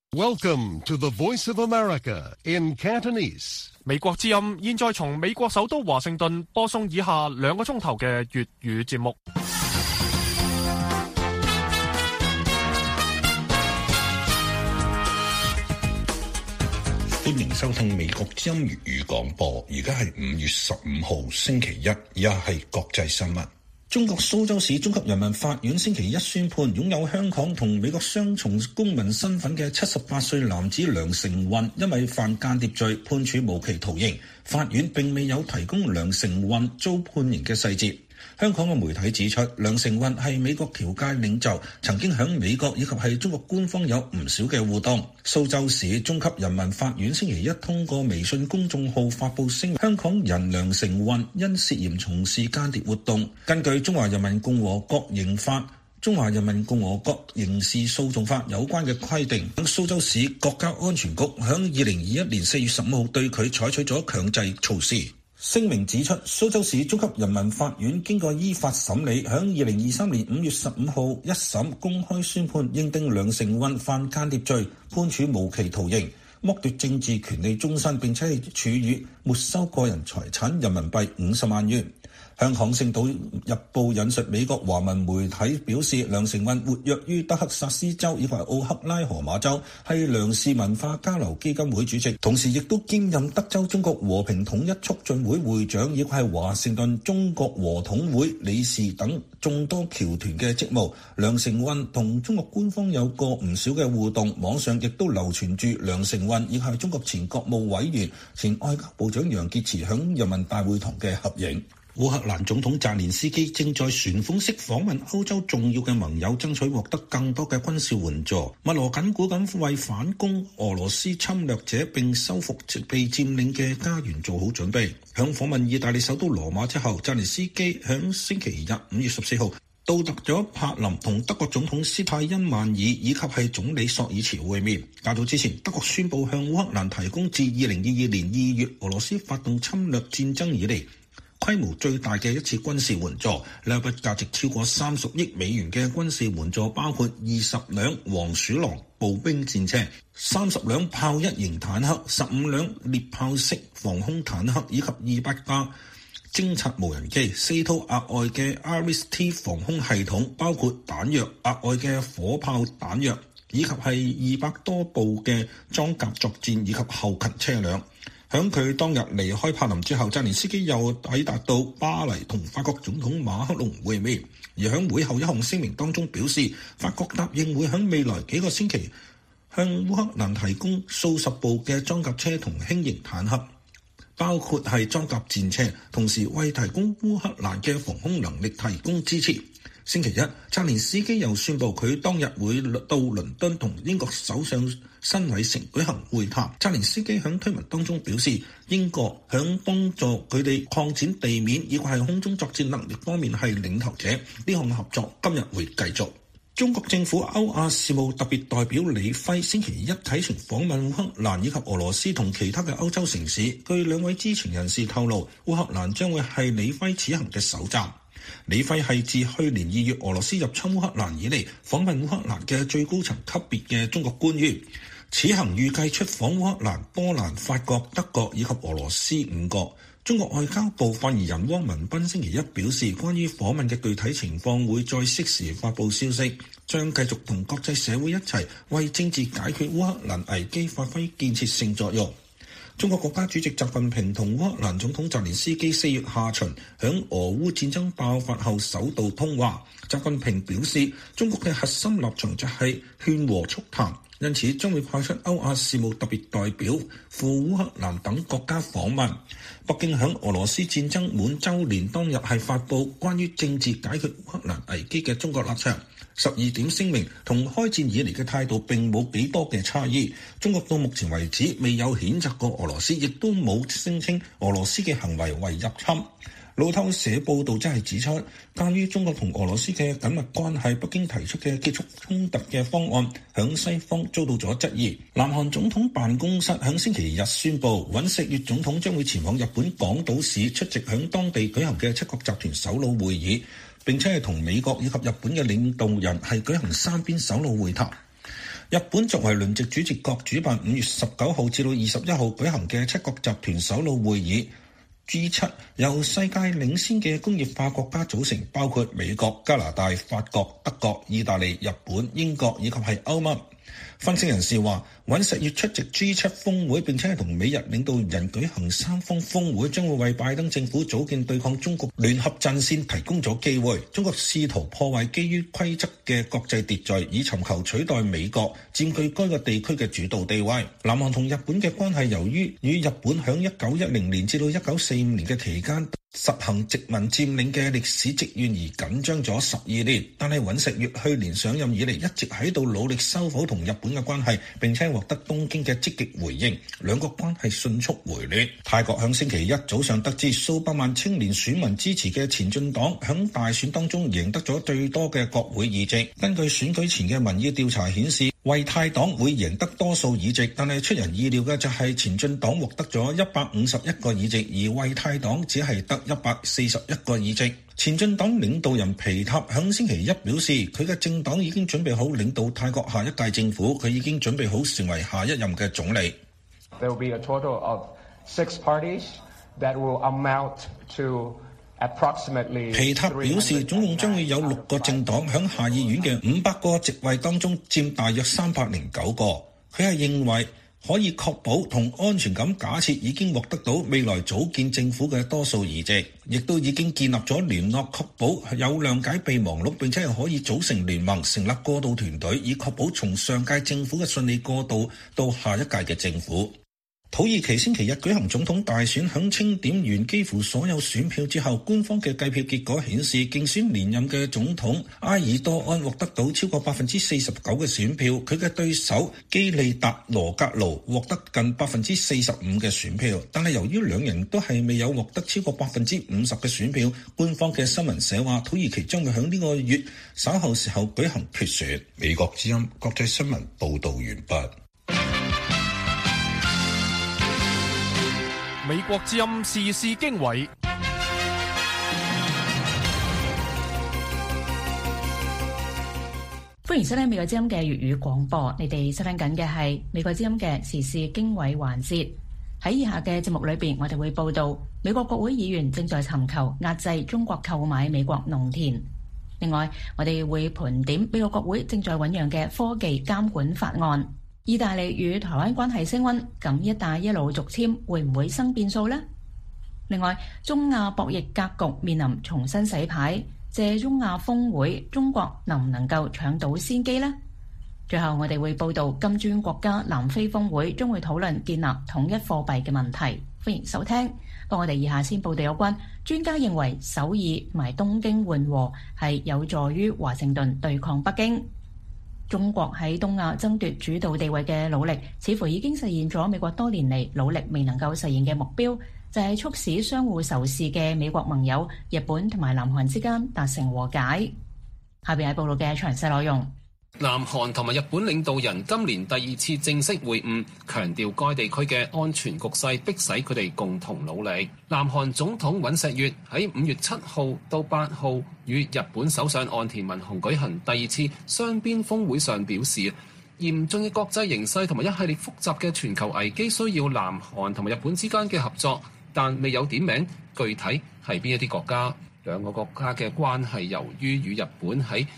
Welcome to the Voice of America in Cantonese. 美國之音現在從美國首都華盛頓播送以下2個鐘頭嘅粵語節目。 歡迎收聽美國之音粵語廣播，而家係5月15號星期一，而家係國際新聞。中國蘇州市中級人民法院星期一宣判，擁有香港同美國雙重公民身份嘅78歲男子梁成運，因為犯間諜罪判處無期徒刑。法院並未有提供梁成運遭判刑嘅細節。香港嘅媒體指出，梁成運係美國僑界領袖，曾經響美國以及係中國官方有唔少嘅互動。蘇州市中級人民法院星期一通過微信公眾號發布聲明，香港人梁成運因涉嫌從事間諜活動，根據中華人民共和國刑法、中華人民共和國刑事訴訟法有關嘅規定，蘇州市國家安全局響2021年4月15號對佢採取咗強制措施。聲明指出，蘇州市中級人民法院經過依法審理，響2023年5月15號一審公開宣判，認定梁成運犯間諜罪，判處無期徒刑，剝奪政治權利終身，並且係處以沒收個人財產人民幣50萬元。香港《星島日報》引述美國華文媒體表示，梁成運活躍於德克薩斯州以及奧克拉荷馬州，係梁氏文化交流基金會主席，同時亦都兼任德州中國和平統一促進會會長，以及係華盛頓中國和統會理事等眾多僑團嘅職務。梁成運同中國官方有過唔少嘅互動，網上亦都流傳住梁成運以及係中國前國務委員、前外交部長楊潔篪響人民大會堂嘅合影。烏克蘭總統澤連斯基正在旋風式訪問歐洲重要嘅盟友，爭取獲得更多嘅軍事援助。密鑼緊鼓咁為反攻俄羅斯侵略者並收復被佔領嘅家園做好準備。響訪問意大利首都羅馬之後，澤連斯基響星期日5月14號到達咗柏林，同德國總統施泰因曼爾以及係總理朔爾茨會面。較早之前，德國宣布向烏克蘭提供自2022年2月俄羅斯發動侵略戰爭以嚟規模最大嘅一次軍事援助，呢筆價值超過30億美元嘅軍事援助包括20輛黃鼠狼步兵戰車、30輛豹一型坦克、15輛獵豹式防空坦克以及200架偵察無人機、4套額外嘅 IRIS-T 防空系統，包括彈藥、額外嘅火炮彈藥，以及係200多部嘅裝甲作戰以及後勤車輛。響佢當日離開柏林之後，澤連斯基又抵達到巴黎同法國總統馬克龍會面。而響會後一項聲明當中表示，法國答應會響未來幾個星期向烏克蘭提供數十部嘅裝甲車同輕型坦克，包括係裝甲戰車，同時為提供烏克蘭嘅防空能力提供支持。星期一，澤連斯基又宣布佢當日會到倫敦同英國首相辛偉誠舉行會談。澤連斯基響推文當中表示，英國響幫助佢哋擴展地面以及係空中作戰能力方面係領頭者，呢項合作今日會繼續。中國政府歐亞事務特別代表李輝星期一啟程訪問烏克蘭以及俄羅斯同其他嘅歐洲城市。據兩位知情人士透露，烏克蘭將會係李輝此行嘅首站。李輝係自去年2月俄羅斯入侵烏克蘭以嚟訪問烏克蘭嘅最高層級別嘅中國官員。此行預計出訪烏克蘭、波蘭、法國、德國以及俄羅斯5國。中國外交部發言人汪文斌星期一表示，關於訪問嘅具體情況會再適時發布消息，將繼續同國際社會一齊為政治解決烏克蘭危機發揮建設性作用。中國國家主席習近平同烏克蘭總統澤連斯基4月下旬響俄烏戰爭爆發後首度通話。習近平表示，中國嘅核心立場就係勸和促談，因此將會派出歐亞事務特別代表赴烏克蘭等國家訪問。北京響俄羅斯戰爭滿週年當日係發布關於政治解決烏克蘭危機嘅中國立場。12點聲明同開戰以嚟嘅態度並冇幾多嘅差異。中國到目前為止未有譴責過俄羅斯，亦都冇聲稱俄羅斯嘅行為為入侵。路透社報導即係指出，鑑於中國同俄羅斯嘅緊密關係，北京提出嘅結束衝突嘅方案響西方遭到咗質疑。南韓總統辦公室響星期日宣布，尹錫悅總統將會前往日本廣島市出席響當地舉行嘅七國集團首腦會議，並且係同美國以及日本嘅領導人係舉行三邊首腦會談。 日本作為輪值主席國，主辦5月19號至到21號舉行嘅七國集團首腦會議 G7， 由世界領先嘅工業化國家組成，包括美國、加拿大、法國、德國、意大利、日本、英國以及係歐盟。分析人士話，尹錫悅出席 G7 峰會並且係同美日領導人舉行三方峰會，將會為拜登政府組建對抗中國聯合陣線提供咗機會。中國試圖破壞基於規則嘅國際秩序，以尋求取代美國佔據該個地區嘅主導地位。南韓同日本嘅關係由於與日本響1910年至到1945年嘅期間實行殖民佔領嘅歷史積怨而緊張咗12年，但係尹錫悅去年上任以嚟一直喺度努力修復同日本嘅關係，並且獲得東京嘅積極回應，兩國關係迅速回暖。泰國響星期一早上得知數百萬青年選民支持嘅前進黨響大選當中贏得咗最多嘅國會議席。根據選舉前嘅民意調查顯示，為泰黨會贏得多數議席，但係出人意料嘅就係前進黨獲得咗151個議席，而為泰黨只係得141個議席。前進黨領導人皮塔響星期一表示，佢嘅政黨已經準備好領導泰國下一屆政府，佢已經準備好成為下一任嘅總理。 There will be a total of 6 parties that will amount to approximately 皮塔表示，總共將會有6個政黨響下議院嘅500個席位當中佔大約309個。佢係認為可以確保同安全咁假設已經獲得到未來組建政府嘅多數議席，亦都已經建立咗聯絡，確保有諒解備忘錄，並且係可以組成聯盟，成立過渡團隊，以確保從上屆政府嘅順利過渡到下一屆嘅政府。土耳其星期日舉行總統大選，響清點完幾乎所有選票之後，官方嘅計票結果顯示，競選連任嘅總統埃爾多安獲得到超過49%嘅選票，佢嘅對手基利達羅格盧獲得近45%嘅選票，但係由於兩人都係未有獲得超過50%嘅選票，官方嘅新聞社話土耳其將會響呢個月稍後時候舉行決選。美國之音國際新聞報道完畢。 美國之音時事經緯， 歡迎收聽美國之音嘅粵語廣播。你哋收聽緊嘅係美國之音嘅時事經緯環節。喺以下嘅節目裏邊，我哋會報道美國國會議員正在尋求壓制中國購買美國農田。另外，我哋會盤點美國國會正在醞釀嘅科技監管法案。意大利與台灣關係升溫，咁一帶一路續簽會唔會生變數呢？另外，中亞博弈格局面臨重新洗牌，借中亞峰會，中國能唔能夠搶到先機呢？最後，我哋會報道金磚國家南非峰會將會討論建立統一貨幣嘅問題。歡迎收聽。不過我哋以下先報道有關專家認為首爾同埋東京緩和係有助於華盛頓對抗北京。中國喺東亞爭奪主導地位嘅努力，似乎已經實現咗美國多年嚟努力未能夠實現嘅目標，就係促使相互仇視嘅美國盟友日本同埋南韓之間達成和解。下邊係報道嘅詳細內容。 南韓同埋日本領導人今年第2次正式會晤，強調該地區嘅安全局勢迫使佢哋共同努力。南韓總統尹錫悅喺5月7號到8號與日本首相岸田文雄舉行第2次雙邊峰會上表示，嚴峻嘅國際形勢同埋一系列複雜嘅全球危機需要南韓同埋日本之間嘅合作，但未有點名具體係邊一啲國家。兩個國家嘅關係由於與日本喺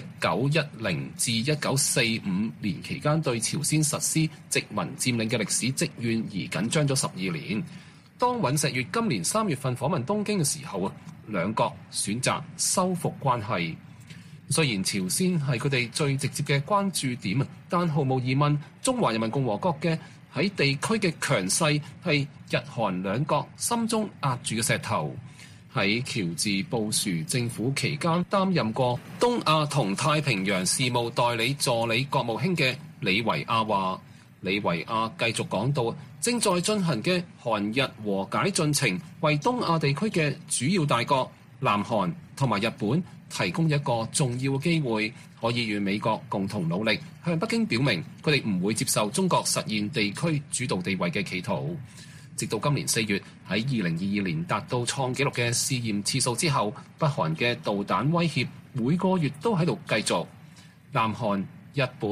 1910至1945年期間對朝鮮實施殖民佔領嘅歷史積怨而緊張咗12年。當尹錫悅今年3月份訪問東京嘅時候，兩國選擇修復關係。雖然朝鮮係佢哋最直接嘅關注點，但毫無疑問，中華人民共和國嘅喺地區嘅強勢係日韓兩國心中壓住嘅石頭。喺喬治布殊政府期間擔任過東亞同太平洋事務代理助理國務卿嘅李維亞話，李維亞繼續講到，正在進行嘅韓日和解進程為東亞地區嘅主要大國南韓同埋日本提供一個重要嘅機會，可以與美國共同努力，向北京表明佢哋唔會接受中國實現地區主導地位嘅企圖。直到今年4月，喺2022年達到創紀錄嘅試驗次數之後，北韓嘅導彈威脅每個月都喺度繼續。南韓、日本、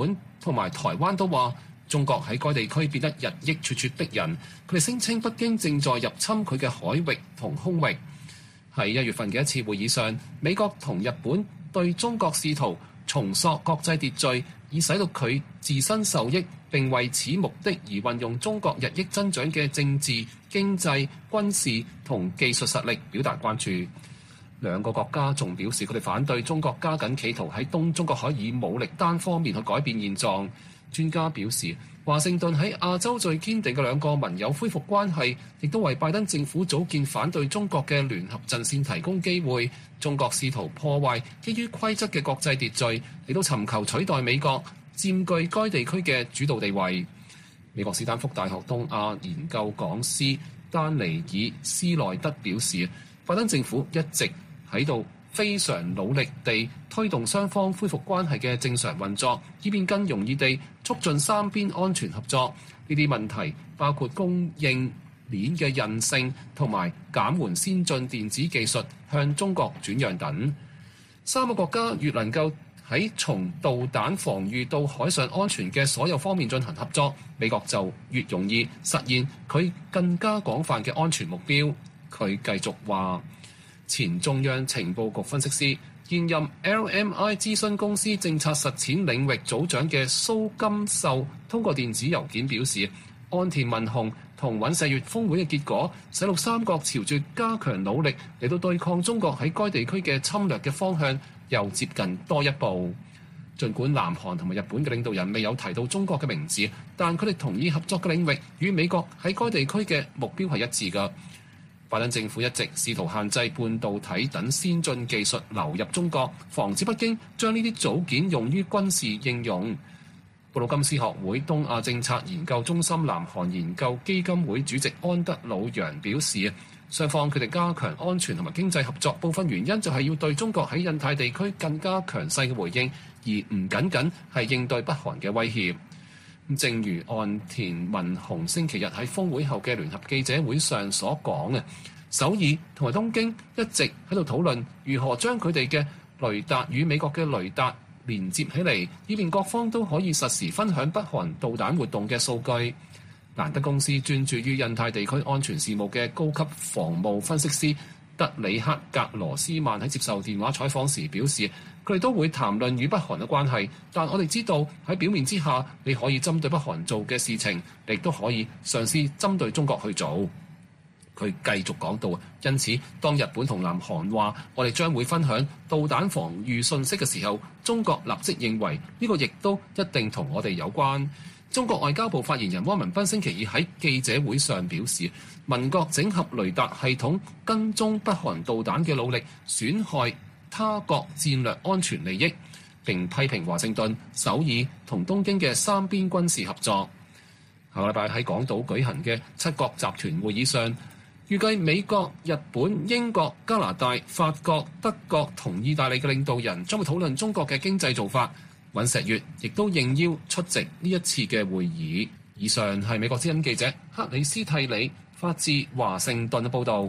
同埋台灣都話中國喺該地區變得日益咄咄逼人。佢哋聲稱北京正在入侵佢嘅海域同空域。喺1月份嘅一次會議上，美國同日本對中國試圖重塑國際秩序，以使到佢自身受益，並為此目的而運用中國日益增長嘅政治、經濟、軍事同技術實力表達關注。兩個國家仲表示佢哋反對中國加緊企圖喺東中國海以武力單方面去改變現狀。專家表示，華盛頓喺亞洲最堅定嘅兩個盟友恢復關係，亦都為拜登政府組建反對中國嘅聯合陣線提供機會。中國試圖破壞基於規則嘅國際秩序，亦都尋求取代美國佔據該地區嘅主導地位。美國斯坦福大學東亞研究講師丹尼爾斯內德表示，拜登政府一直喺度非常努力地推動雙方恢復關係嘅正常運作，以便更容易地促進三邊安全合作。呢啲問題包括供應鏈嘅韌性同埋減緩先進電子技術向中國轉讓等。三個國家越能夠喺從導彈防禦到海上安全嘅所有方面進行合作，美國就越容易實現佢更加廣泛嘅安全目標。佢繼續話，前中央情報局分析師、現任 LMI 諮詢公司政策實踐領域組長嘅蘇金秀通過電子郵件表示，岸田文雄同尹錫悅峰會嘅結果，使到三國朝住加強努力嚟到對抗中國喺該地區嘅侵略嘅方向又接近多一步。儘管南韓同埋日本嘅領導人未有提到中國嘅名字，但佢哋同意合作嘅領域與美國喺該地區嘅目標係一致嘅。拜登政府一直試圖限制半導體等先進技術流入中國，防止北京將呢啲組件用於軍事應用。布魯金斯學會東亞政策研究中心南韓研究基金會主席安德魯揚表示，雙方決定加強安全同埋經濟合作，部分原因就係要對中國喺印太地區更加強勢嘅回應，而唔僅僅係應對北韓嘅威脅。正如岸田文雄星期日喺峰會後嘅聯合記者會上所講嘅，首爾同埋東京一直喺度討論如何將佢哋嘅雷達與美國嘅雷達連接起嚟，以便各方都可以實時分享北韓導彈活動嘅數據。蘭德公司專注於印太地區安全事務嘅高級防務分析師德里克格羅斯曼喺接受電話採訪時表示，佢哋都會談論與北韓嘅關係，但我哋知道喺表面之下，你可以針對北韓做嘅事情，亦都可以嘗試針對中國去做。佢繼續講到，因此當日本同南韓話我哋將會分享導彈防禦信息嘅時候，中國立即認為呢個亦都一定同我哋有關。中國外交部發言人汪文斌星期二喺記者會上表示，民國整合雷達系統跟蹤北韓導彈嘅努力損害他國戰略安全利益，並批評華盛頓、首爾同東京嘅三邊軍事合作。下個禮拜喺港島舉行嘅七國集團會議上，預計美國、日本、英國、加拿大、法國、德國同意大利嘅領導人將會討論中國嘅經濟做法。尹錫悅亦都應邀出席呢一次嘅會議。以上係美國之音記者克里斯蒂里發自華盛頓嘅報導。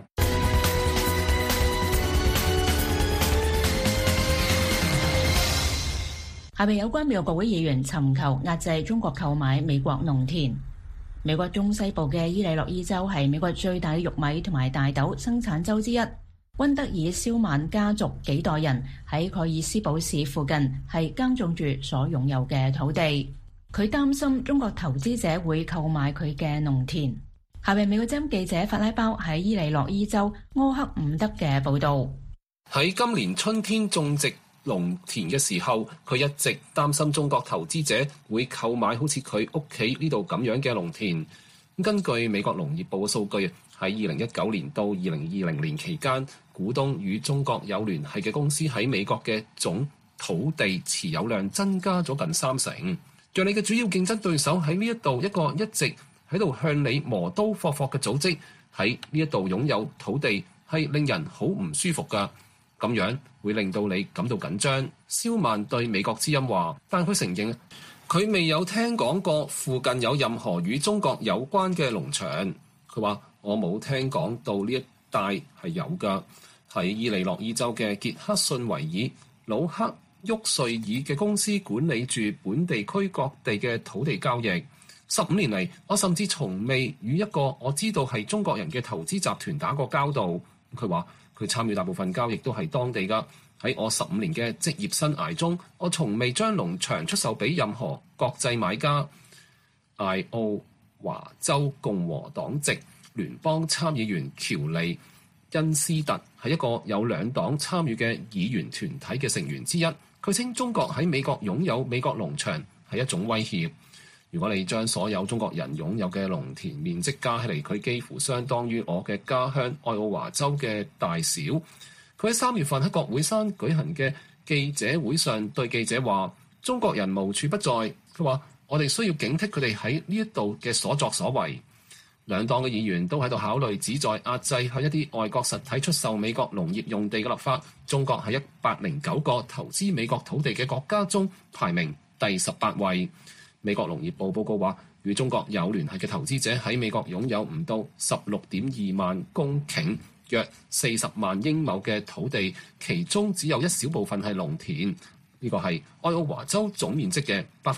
下面有關美國國會議員尋求壓制中國購買美國農田。美國中西部嘅伊利諾伊州係美國最大嘅玉米同埋大豆生產州之一。溫德爾肖曼家族幾代人喺蓋爾斯堡市附近係耕種住所擁有嘅土地。佢擔心中國投資者會購買佢嘅農田。下面美國之音記者法拉包喺伊利諾伊州柯克伍德嘅報道。 喺今年春天種植農田嘅時候，佢一直擔心中國投資者會購買好似佢屋企呢度咁樣嘅農田。根據美國農業部嘅數據，喺2019年到2020年期間，股東與中國有聯繫嘅公司喺美國嘅總土地持有量增加咗近30%。讓你嘅主要競爭對手喺呢一度一個一直喺度向你磨刀霍霍嘅組織，喺呢一度擁有土地係令人好唔舒服㗎。咁樣會令到你感到緊張。肖曼對美國之音話，但佢承認佢未有聽講過附近有任何與中國有關嘅農場。佢話：我冇聽講到呢一帶係有㗎。喺伊利諾伊州嘅傑克遜維爾、魯克沃瑞爾嘅公司管理住本地區各地嘅土地交易。15年嚟，我甚至從未與一個我知道係中國人嘅投資集團打過交道。佢話佢參與大部分交易都係當地㗎。喺我15年嘅職業生涯中，我從未將農場出售俾任何國際買家。艾奧華州共和黨籍聯邦參議員喬利恩斯特係一個有兩黨參與嘅議員團體嘅成員之一。佢稱中國喺美國擁有美國農場係一種威脅。如果你將所有中國人擁有嘅農田面積加起嚟，佢幾乎相當於我嘅家鄉愛奧華州嘅大小。佢喺3月份喺國會山舉行嘅記者會上對記者話：中國人無處不在。佢話：我哋需要警惕佢哋喺呢一度嘅所作所為。兩黨嘅議員都喺度考慮旨在壓制向一啲外國實體出售美國農業用地嘅立法。中國喺109個投資美國土地嘅國家中排名第18位。美國農業部報告話，與中國有聯繫嘅投資者喺美國擁有唔到16.2萬公頃，約40萬英畝嘅土地，其中只有一小部分係農田。呢個係愛奧華州總面積嘅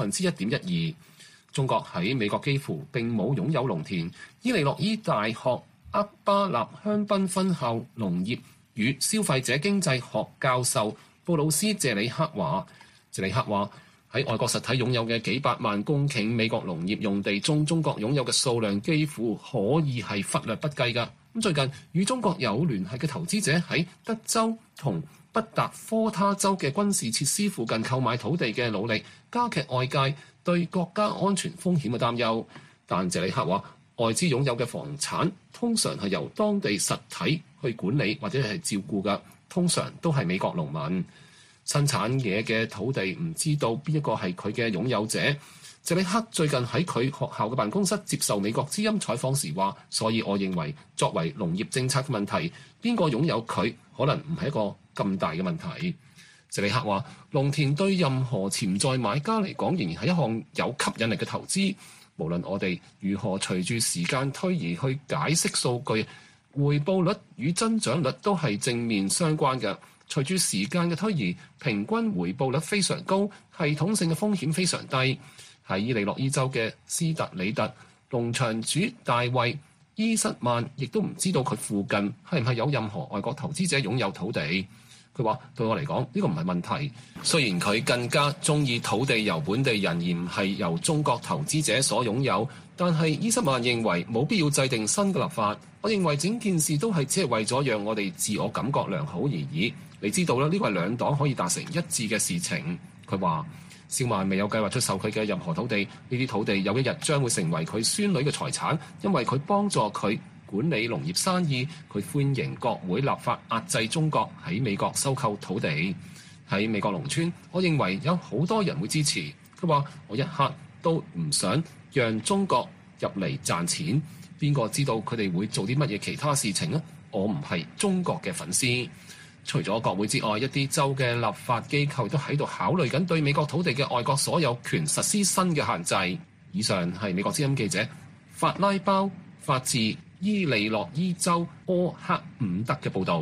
1.12%。中國喺美國幾乎並冇擁有農田。伊利諾伊大學厄巴納香檳分校農業與消費者經濟學教授布魯斯謝里克話：喺外國實體擁有嘅幾百萬公頃美國農業用地中，中國擁有嘅數量幾乎可以係忽略不計㗎。咁最近與中國有聯繫嘅投資者喺德州同北達科他州嘅軍事設施附近購買土地嘅努力，加劇外界對國家安全風險嘅擔憂。但謝里克話，外資擁有嘅房產通常係由當地實體去管理或者係照顧㗎，通常都係美國農民。生產嘢嘅土地唔知道邊一個係佢嘅擁有者。謝里克最近喺佢學校嘅辦公室接受美國之音採訪時話，所以我認為作為農業政策嘅問題，邊個擁有佢可能唔係一個咁大嘅問題。謝里克話，農田對任何潛在買家嚟講仍然係一項有吸引力嘅投資。無論我哋如何隨住時間推移去解釋數據，回報率與增長率都係正面相關嘅。隨住時間嘅推移，平均回報率非常高，系統性嘅風險非常低。喺伊利諾伊州嘅斯特里特，農場主大衛伊瑟曼亦都唔知道佢附近係唔係有任何外國投資者擁有土地。佢話：對我嚟講，呢個唔係問題。雖然佢更加中意土地由本地人而唔係由中國投資者所擁有，但係伊瑟曼認為冇必要制定新嘅立法。我認為整件事都係只係為咗讓我哋自我感覺良好而已。你知道啦，呢個係兩黨可以達成一致嘅事情。佢話：肖曼未有計劃出售佢嘅任何土地，呢啲土地有一日將會成為佢孫女嘅財產，因為佢幫助佢管理農業生意。佢歡迎國會立法壓制中國喺美國收購土地。喺美國農村，我認為有好多人會支持。佢話：我一刻都唔想讓中國入嚟賺錢。邊個知道佢哋會做啲乜嘢其他事情呢？我唔係中國嘅粉絲。除咗國會之外，一啲州嘅立法機構都喺度考慮緊對美國土地嘅外國所有權實施新嘅限制。以上係美國之音記者法拉包發自伊利諾伊州柯克伍德嘅報導。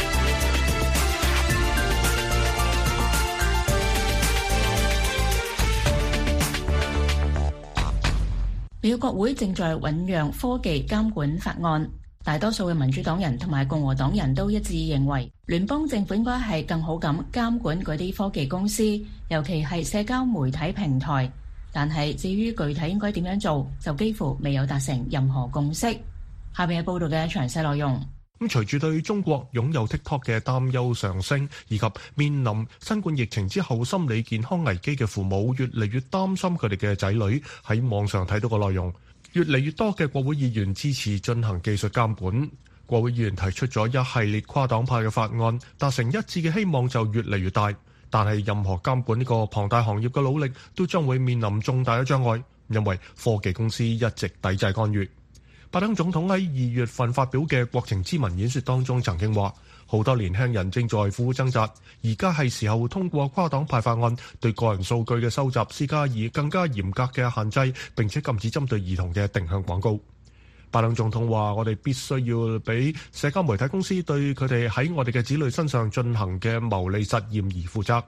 美國國會正在醞釀科技監管法案。大多數嘅民主黨人同埋共和黨人都一致認為，聯邦政府應該係更好咁監管嗰啲科技公司，尤其係社交媒體平台。但係至於具體應該點樣做，就幾乎未有達成任何共識。下面係報道嘅詳細內容。 隨住對中國擁有 TikTok 嘅擔憂上升，以及面臨新冠疫情之後心理健康危機嘅父母越嚟越擔心佢哋嘅仔女喺網上睇到嘅內容。越嚟越多嘅國會議員支持進行技術監管。國會議員提出咗一系列跨黨派嘅法案，達成一致嘅希望就越嚟越大。但係任何監管呢個龐大行業嘅努力都將會面臨重大嘅障礙，因為科技公司一直抵制干預。拜登總統喺2月份發表嘅國情咨文演說當中曾經話，好多年輕人正在苦苦掙扎，而家係時候通過跨黨派法案對個人數據嘅收集施加以更加嚴格嘅限制，並且禁止針對兒童嘅定向廣告。拜登總統話，我哋必須要俾社交媒體公司對佢哋喺我哋嘅子女身上進行嘅牟利實驗而負責。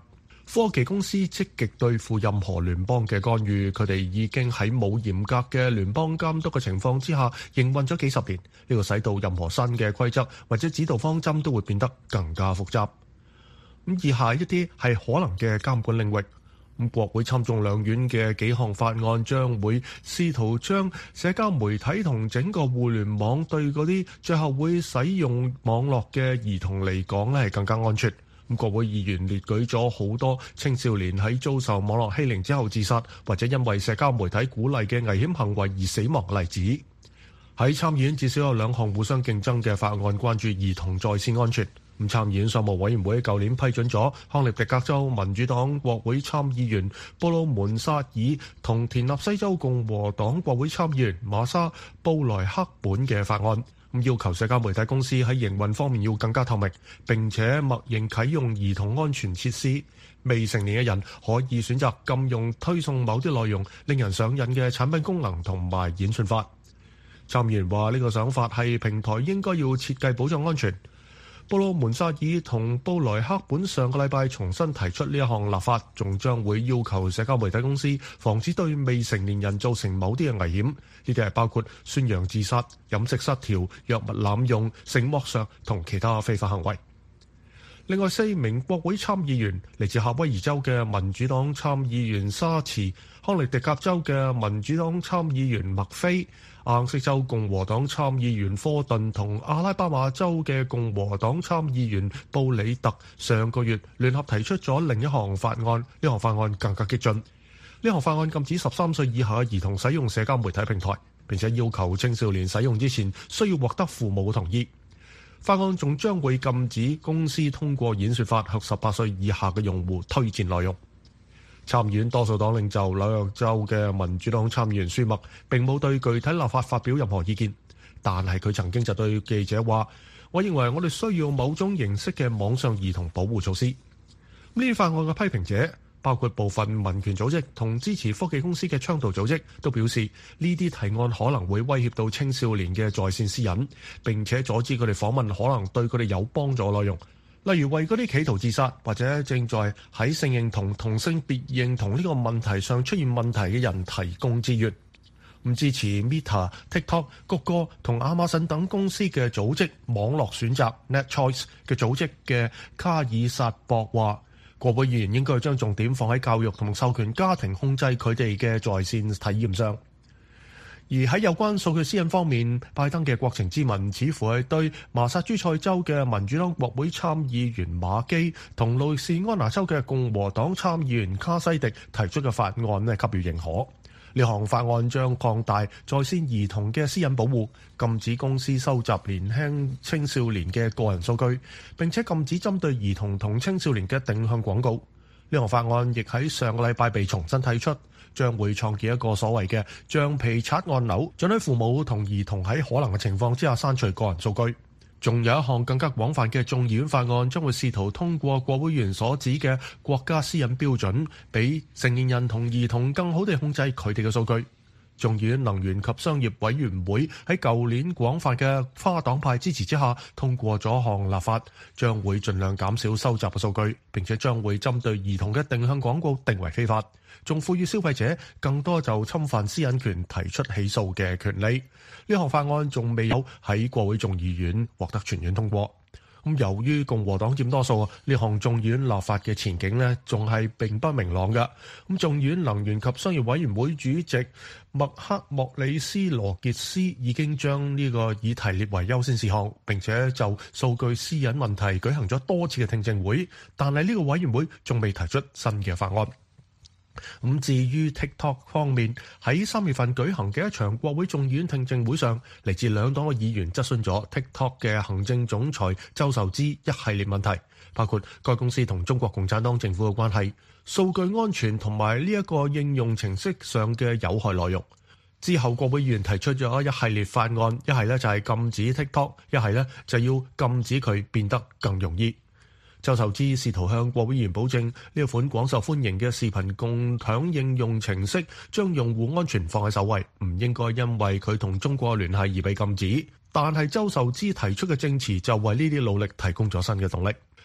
科技公司積極對付任何聯邦嘅干預，佢哋已經喺冇嚴格嘅聯邦監督嘅情況之下營運咗幾十年，呢個使到任何新嘅規則或者指導方針都會變得更加複雜。以下一啲係可能嘅監管領域。國會參眾兩院嘅幾項法案將會試圖將社交媒體同整個互聯網對嗰啲最後會使用網絡嘅兒童嚟講係更加安全。國會議員列舉咗好多青少年喺遭受網絡欺凌之後自殺，或者因為社交媒體鼓勵嘅危險行為而死亡嘅例子。喺參議院至少有兩項互相競爭嘅法案關注兒童在線安全。參議院商務委員會舊年批准咗康涅狄格州民主黨國會參議員布魯門薩爾同田納西州共和黨國會參議員瑪莎布萊克本嘅法案，要求社交媒體公司喺營運方面要更加透明，並且默認啟用兒童安全設施。未成年嘅人可以選擇禁用推送某啲內容令人上癮嘅產品功能同埋演算法。參議員話呢個想法係平台應該要設計保障安全。布魯門薩爾同布萊克本上個禮拜重新提出呢一項立法，仲將會要求社交媒體公司防止對未成年人造成某啲嘅危險，呢啲係包括宣揚自殺、飲食失調、藥物濫用、性剝削同其他非法行為。另外4名國會參議員嚟自夏威夷州嘅民主黨參議員沙茨、康涅狄格州嘅民主黨參議員麥菲、亞瑟州共和黨參議員科頓同阿拉巴馬州嘅共和黨參議員布里特上個月聯合提出咗另一項法案，呢項法案更加激進。呢項法案禁止13歲以下嘅兒童使用社交媒體平台，並且要求青少年使用之前需要獲得父母同意。法案仲將會禁止公司通過演算法向18歲以下嘅用戶推薦內容。參議院多數黨領袖紐約州嘅民主黨參議員舒默並冇對具體立法發表任何意見，但係佢曾經就對記者話：我認為我哋需要某種形式嘅網上兒童保護措施。呢啲法案嘅批評者，包括部分民權組織同支持科技公司嘅倡導組織，都表示呢啲提案可能會威脅到青少年嘅在線私隱，並且阻止佢哋訪問可能對佢哋有幫助內容，例如為嗰啲企圖自殺或者正在喺性認同同性別認同呢個問題上出現問題嘅人提供資源。唔支持 Meta、TikTok、谷歌同亞馬遜等公司嘅組織網絡選擇 NetChoice 嘅組織嘅卡爾薩博話，國會議員應該將重點放喺教育同授權家庭控制佢哋嘅在線體驗上。而喺有關數據私隱方面，拜登嘅國情咨文似乎係對麻薩諸塞州嘅民主黨國會參議員馬基同路易斯安那州嘅共和黨參議員卡西迪提出嘅法案給予認可。呢項法案將擴大在線兒童嘅私隱保護，禁止公司收集年輕青少年嘅個人數據，並且禁止針對兒童同青少年嘅定向廣告。呢項法案亦喺上個禮拜被重新提出，將會創建一個所謂嘅橡皮擦按鈕，准許父母同兒童喺可能嘅情況之下刪除個人數據。仲有一項更加廣泛嘅眾議院法案，將會試圖通過國會議員所指嘅國家私隱標準，俾成年人同兒童更好地控制佢哋嘅數據。眾議院能源及商業委員會喺舊年廣泛嘅跨黨派支持之下通過咗項立法，將會盡量減少收集嘅數據，並且將會針對兒童嘅定向廣告定為非法，仲賦予消費者更多就侵犯私隱權提出起訴嘅權利。呢項法案仲未有喺國會眾議院獲得全院通過。由於共和黨佔多數，呢項眾議院立法嘅前景仲係並不明朗嘅。眾議院能源及商業委員會主席麥克莫里斯羅傑斯已經將呢個議題列為優先事項，並且就數據私隱問題舉行咗多次嘅聽證會，但係呢個委員會仲未提出新嘅法案。至於 TikTok 方面，喺3月份舉行嘅一場國會眾議院聽證會上，嚟自兩黨嘅議員質詢咗 TikTok 嘅行政總裁周受資一系列問題，包括該公司同中國共產黨政府嘅關係、數據安全同埋呢一個應用程式上嘅有害內容。之後國會議員提出咗一系列法案，一係就係禁止 TikTok， 一係就要禁止佢變得更容易。周受資試圖向國會議員保證，呢一款廣受歡迎嘅視頻共享應用程式將用戶安全放喺首位，唔應該因為佢同中國聯繫而被禁止。但係周受資提出嘅證詞就為呢啲努力提供咗新嘅動力。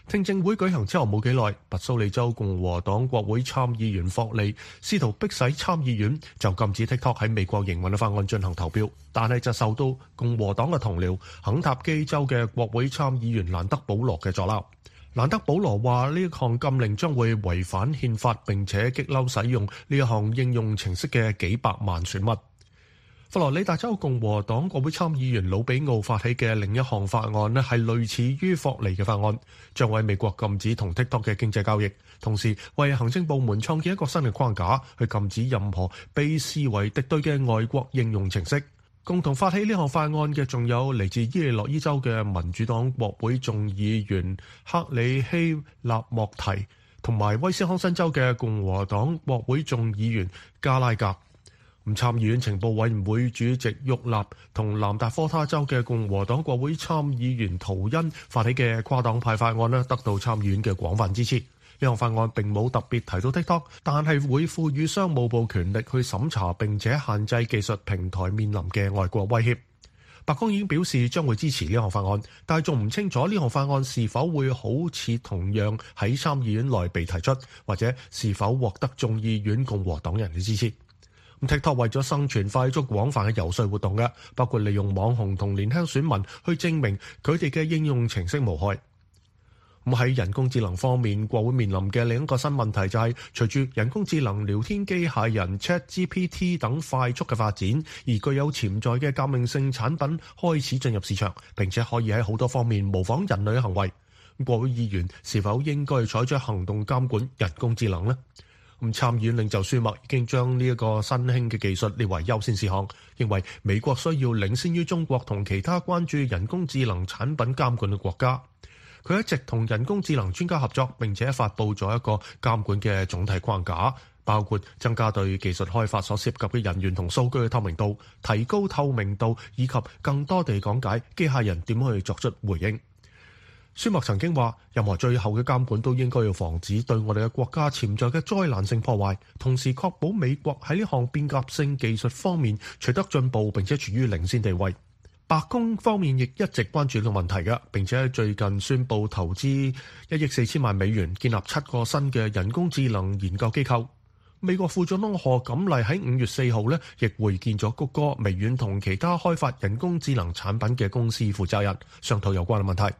聽證會舉行之後冇幾耐，密蘇里州共和黨國會參議員霍利試圖迫使參議院就禁止 TikTok 喺美國營運嘅法案進行投票，但係就受到共和黨嘅同僚肯塔基州嘅國會參議員蘭德保羅嘅阻撓。蘭德保羅話呢項禁令將會違反憲法，並且激嬲使用呢一項應用程式嘅幾百萬選民。佛羅里達州共和黨國會參議員魯比奧發起嘅另一項法案咧，係類似於霍利嘅法案，將為美國禁止同 TikTok 嘅經濟交易，同時為行政部門創建一個新嘅框架，去禁止任何被視為敵對嘅外國應用程式。共同發起呢項法案嘅仲有嚟自伊利諾伊州嘅民主黨國會眾議員克里希納莫提，同埋威斯康辛州嘅共和黨國會眾議員加拉格。參議院情報委員會主席沃納同南達科他州嘅共和黨國會參議員圖恩發起嘅跨黨派法案得到參議院嘅廣泛支持。呢項法案並冇特別提到 TikTok， 但係會賦予商務部權力去審查並且限制技術平台面臨嘅外國威脅。白宮已經表示將會支持呢項法案，但係仲唔清楚呢項法案是否會好似同樣喺參議院內被提出，或者是否獲得眾議院共和黨人嘅支持。TikTok 為咗生存，快速廣泛嘅遊說活動嘅，包括利用網紅同年輕選民去證明佢哋嘅應用程式無害。喺人工智能方面，國會面臨嘅另一個新問題就係，隨住人工智能聊天機械人 ChatGPT 等快速嘅發展，而具有潛在嘅革命性產品開始進入市場，並且可以喺好多方面模仿人類嘅行為。國會議員是否應該採取行動監管人工智能呢？參議院領袖舒默已經將呢一個新興嘅技術列為優先事項，認為美國需要領先於中國同其他關注人工智能產品監管嘅國家。佢一直同人工智能專家合作，並且發布咗一個監管嘅總體框架，包括增加對技術開發所涉及嘅人員同數據嘅透明度，提高透明度，以及更多地講解機械人點去作出回應。舒默曾經話，任何最後嘅監管都應該要防止對我哋嘅國家潛在嘅災難性破壞，同時確保美國喺呢項變革性技術方面取得進步，並且處於領先地位。白宮方面亦一直關注呢個問題嘅，並且喺最近宣布投資1億4千萬美元建立7個新嘅人工智能研究機構。美國副總統賀錦麗喺5月4號亦會見咗谷歌、微軟同其他開發人工智能產品嘅公司負責人，商討有關嘅問題。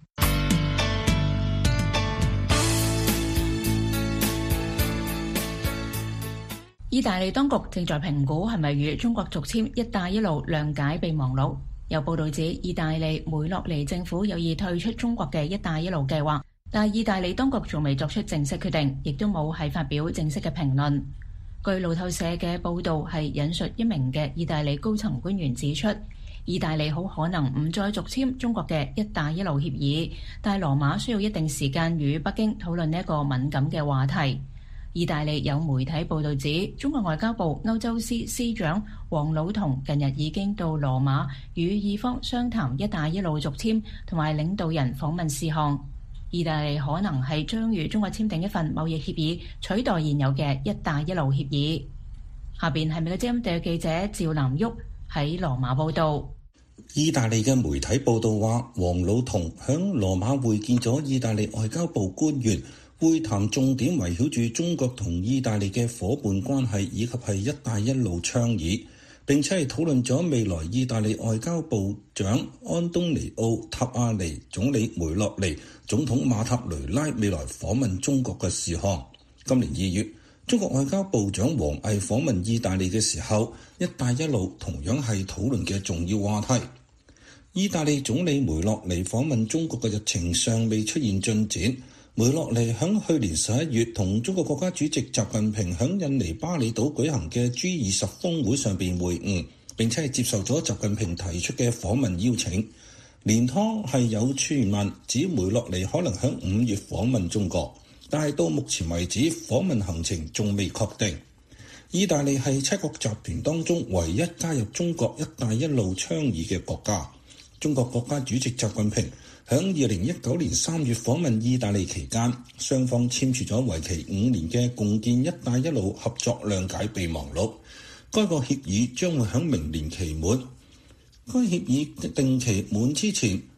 意大利當局正在評估係咪與中國續簽一帶一路諒解備忘錄。有報道指，意大利梅洛尼政府有意退出中國嘅一帶一路計劃，但係意大利當局仲未作出正式決定，亦都冇係發表正式嘅評論。據路透社嘅報道係引述一名嘅意大利高層官員指出，意大利好可能唔再續簽中國嘅一帶一路協議，但係羅馬需要一定時間與北京討論呢一個敏感嘅話題。意大利有媒體報道指，中國外交部歐洲司司長黃魯同近日已經到羅馬與意方商談一帶一路續簽同埋領導人訪問事項。意大利可能係將與中國簽訂一份貿易協議，取代現有嘅一帶一路協議。下邊係美國之音嘅記者趙南旭喺羅馬報道。 意大利嘅媒體報道話，黃魯同響羅馬會見咗意大利外交部官員。會談重點圍繞住中國同意大利嘅伙伴關係以及係一帶一路倡議，並且係討論咗未來意大利外交部長安東尼奧塔亞尼、總理梅洛尼、總統馬塔雷拉未來訪問中國嘅事項。今年2月，中國外交部長王毅訪問意大利嘅時候，一帶一路同樣係討論嘅重要話題。意大利總理梅洛尼訪問中國嘅日程尚未出現進展。梅洛尼喺去年11月同中國國家主席習近平喺印尼巴厘島舉行嘅 G20 峰會上邊會晤，並且係接受咗習近平提出嘅訪問邀請。連湯係有傳聞指梅洛尼可能喺5月訪問中國，但係到目前為止訪問行程仲未確定。意大利係7國集團當中唯一加入中國一帶一路倡議嘅國家。中國國家主席習近平喺2019年3月訪問意大利期間，雙方簽署咗為期5年嘅共建一帶一路合作諒解備忘錄。該個協議將會喺明年期滿。該協議定期滿之前，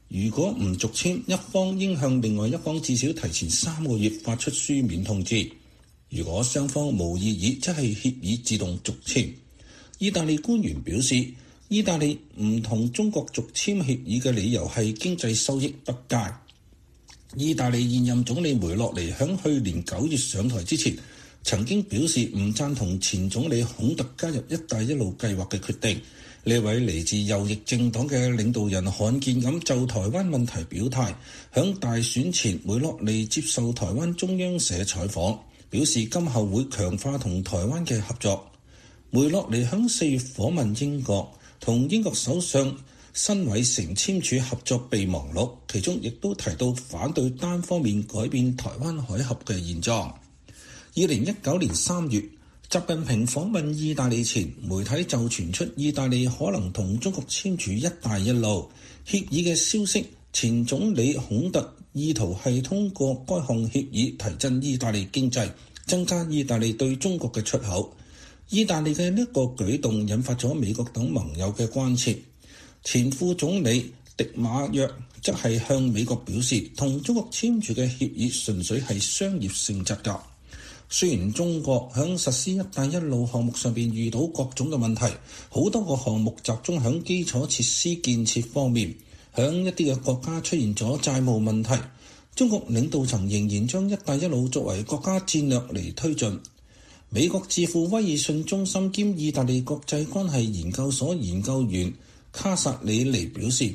如果唔續簽，一方應向另外一方至少提前3個月發出書面通知。如果雙方無異議，即係協議自動續簽。意大利官員表示，意大利唔同中國續簽協議嘅理由係經濟收益不佳。意大利現任總理梅洛尼響去年9月上台之前，曾經表示唔贊同前總理孔特加入一帶一路計劃嘅決定。呢位嚟自右翼政黨嘅領導人罕見咁就台灣問題表態。響大選前，梅洛尼接受台灣中央社採訪，表示今後會強化同台灣嘅合作。梅洛尼響4月訪問英國，同英國首相辛偉誠簽署合作備忘錄，其中亦都提到反對單方面改變台灣海峽嘅現狀。2019年3月，習近平訪問意大利前，媒體就傳出意大利可能同中國簽署一帶一路協議嘅消息。前總理孔特意圖係通過該項協議提振意大利經濟，增加意大利對中國嘅出口。意大利嘅呢個舉動引發咗美國等盟友嘅關切。前副總理迪馬約則係向美國表示，同中國簽署嘅協議純粹係商業性質㗎。雖然中國響實施一帶一路項目上邊遇到各種嘅問題，好多個項目集中響基礎設施建設方面，響一啲嘅國家出現咗債務問題，中國領導層仍然將一帶一路作為國家戰略嚟推進。美國智庫威爾遜中心兼意大利國際關係研究所研究員卡薩里尼表示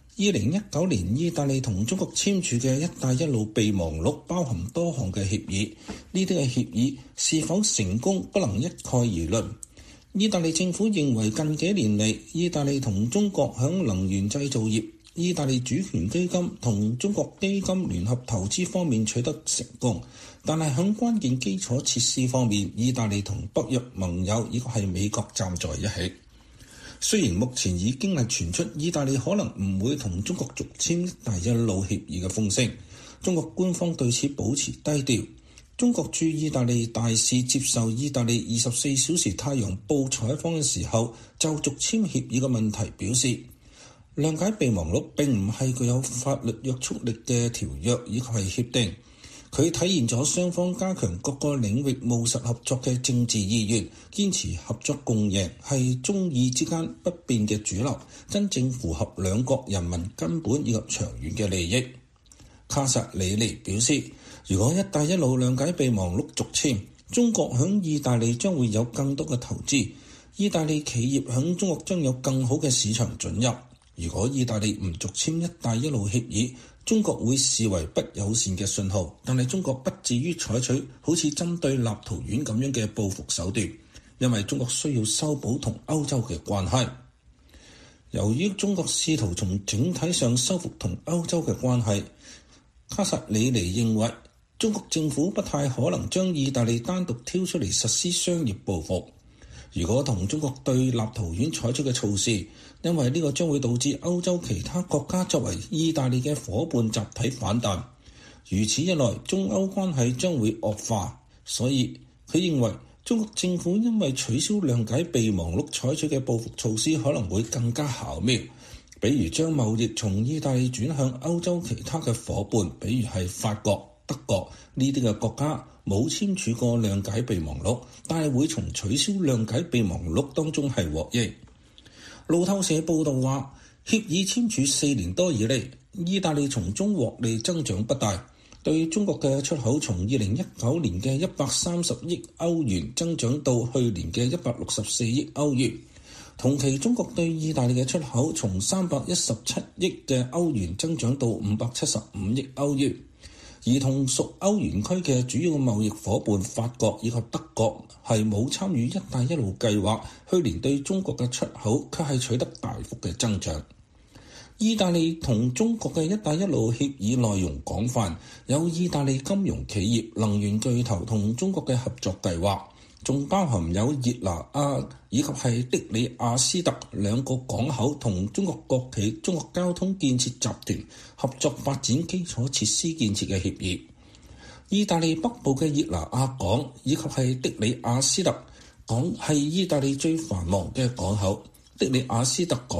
，2019年意大利同中國簽署嘅一帶一路備忘錄包含多項嘅協議，呢啲嘅協議是否成功不能一概而論。意大利政府認為近幾年嚟，意大利同中國響能源製造業、意大利主權基金同中國基金聯合投資方面取得成功，但係響關鍵基礎設施方面，意大利同北約盟友以及係美國站在一起。雖然目前已經係傳出意大利可能唔會同中國續簽一帶一路協議嘅風聲，中國官方對此保持低調。中國駐意大利大使接受意大利24小時太陽報採訪嘅時候，就續簽協議嘅問題表示，諒解備忘錄並唔係具有法律約束力嘅條約以及係協定。佢體現咗雙方加強各個領域務實合作嘅政治意願，堅持合作共贏係中意之間不變嘅主流，真正符合兩國人民根本以及長遠嘅利益。卡薩里尼表示，如果一帶一路諒解備忘錄續簽，中國響意大利將會有更多嘅投資，意大利企業響中國將有更好嘅市場准入。如果意大利唔續簽一帶一路協議，中國會視為不友善嘅信號，但係中國不至於採取好似針對立陶宛咁樣嘅報復手段，因為中國需要修補同歐洲嘅關係。由於中國試圖從整體上修復同歐洲嘅關係，卡薩里尼認為中國政府不太可能將意大利單獨挑出嚟實施商業報復。如果同中國對立陶宛採取嘅措施，因為呢個將會導致歐洲其他國家作為意大利嘅夥伴集體反彈，如此一來，中歐關係將會惡化。所以佢認為中國政府因為取消諒解備忘錄採取嘅報復措施可能會更加巧妙，比如將貿易從意大利轉向歐洲其他嘅夥伴，比如係法國、德國呢啲嘅國家冇簽署過諒解備忘錄，但係會從取消諒解備忘錄當中係獲益。路透社報道話，協議簽署4年多以嚟，意大利從中獲利增長不大，對中國嘅出口從2019年嘅130億歐元增長到去年嘅164億歐元。同期中國對意大利嘅出口從317億嘅歐元增長到575億歐元。而同屬歐元區嘅主要貿易夥伴法國以及德國係冇參與一帶一路計劃，去年對中國嘅出口卻係取得大幅嘅增長。意大利同中國嘅一帶一路協議內容廣泛，有意大利金融企業、能源巨頭同中國嘅合作計劃，仲包含有熱那亞以及係的里亞斯特兩個港口同中國國企中國交通建設集團合作發展基礎設施建設嘅協議。意大利北部嘅熱那亞港以及係的里亞斯特港係意大利最繁忙嘅港口。的里亞斯特港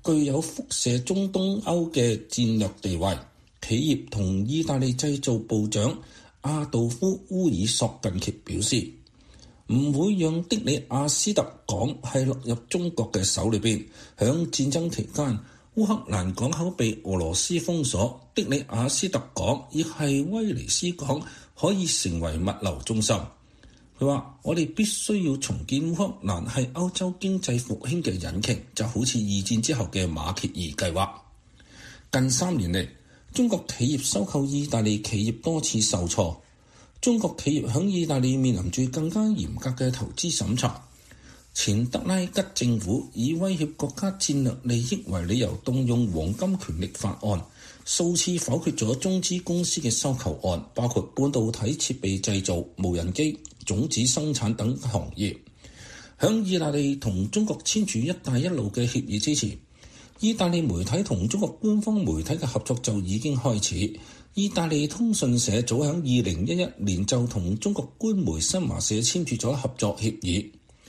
具有輻射中東歐嘅戰略地位。企業同意大利製造部長阿道夫·烏爾索近期表示，唔會讓的里雅斯特港係落入中國嘅手裏邊。響戰爭期間，烏克蘭港口被俄羅斯封鎖，的里雅斯特港亦係威尼斯港可以成為物流中心。佢話：我哋必須要重建烏克蘭係歐洲經濟復興嘅引擎，就好似二戰之後嘅馬歇爾計劃。近3年嚟，中國企業收購意大利企業多次受挫。中國企業響意大利面臨住更加嚴格嘅投資審查。前德拉吉政府以威脅國家戰略利益為理由，動用黃金權力法案，數次否決咗中資公司嘅收購案，包括半導體設備製造、無人機、種子生產等行業。響意大利同中國簽署一帶一路嘅協議之前，意大利媒體同中國官方媒體嘅合作就已經開始。意大利通訊社早喺2011年就同中國官媒新華社簽署咗合作協議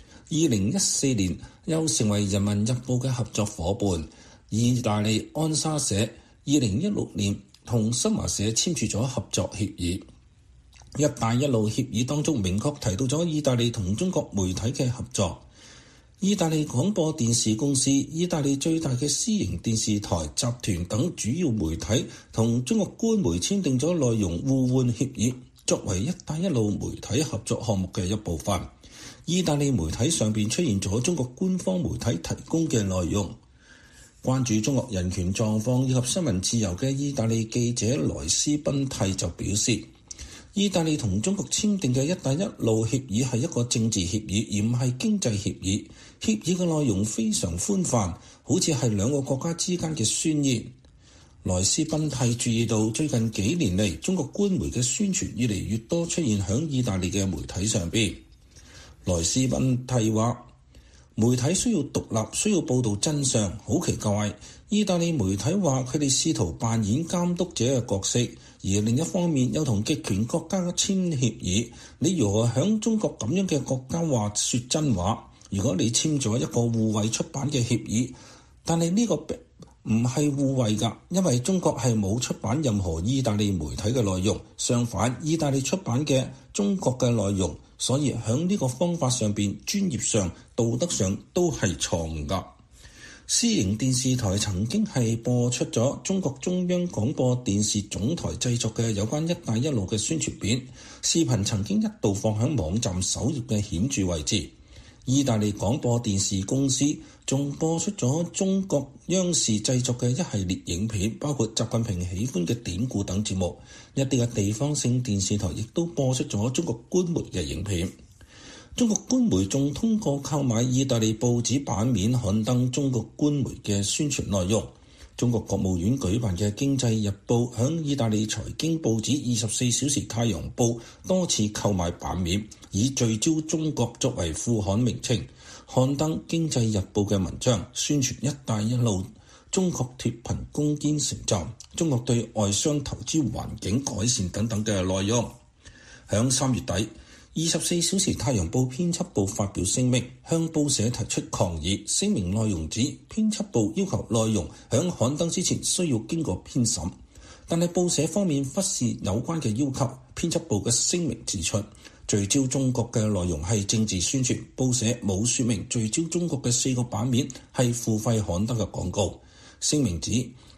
，2014年又成為人民日報嘅合作夥伴。意大利安莎社2016年同新華社簽署咗合作協議。一帶一路協議當中明確提到咗意大利同中國媒體嘅合作。意大利廣播電視公司、意大利最大嘅私營電視台集團等主要媒體同中國官媒簽訂咗內容互換協議，作為一帶一路媒體合作項目嘅一部分。意大利媒體上邊出現咗中國官方媒體提供嘅內容。關注中國人權狀況以及新聞自由嘅意大利記者萊斯賓蒂就表示，意大利同中國簽訂嘅一帶一路協議係一個政治協議，而唔係經濟協議。協議嘅內容非常寬泛，好似係兩個國家之間嘅宣言。萊斯賓蒂注意到最近幾年嚟，中國官媒嘅宣傳越嚟越多出現響意大利嘅媒體上邊。萊斯賓蒂話：媒體需要獨立，需要報導真相。好奇怪，意大利媒體話佢哋試圖扮演監督者嘅角色，而另一方面又同極權國家簽協議。你如何響中國咁樣嘅國家話說真話？如果你簽咗一個互惠出版嘅協議，但係呢個唔係互惠㗎，因為中國係冇出版任何意大利媒體嘅內容，相反，意大利出版嘅中國嘅內容，所以喺呢個方法上邊、專業上、道德上都係錯誤㗎。私營電視台曾經係播出咗中國中央廣播電視總台製作嘅有關一帶一路嘅宣傳片，視頻曾經一度放喺網站首頁嘅顯著位置。意大利廣播電視公司仲播出咗中國央視製作嘅一系列影片，包括習近平喜歡嘅典故等節目。一啲嘅地方性電視台亦都播出咗中國官媒嘅影片。中國官媒仲通過購買意大利報紙版面刊登中國官媒嘅宣傳內容。中國國務院舉辦嘅《經濟日報》響意大利財經報紙24小時太陽報多次購買版面，以聚焦中國作為副刊名稱，刊登《經濟日報》嘅文章，宣傳一帶一路、中國脫貧攻堅成就、中國對外商投資環境改善等等嘅內容。響3月底，24小時太陽報編輯部發表聲明，向報社提出抗議。聲明內容指，編輯部要求內容響刊登之前需要經過編審，但係報社方面忽視有關嘅要求。編輯部嘅聲明指出，聚焦中國嘅內容係政治宣傳，報社冇說明聚焦中國嘅4個版面係付費刊登嘅廣告。聲明指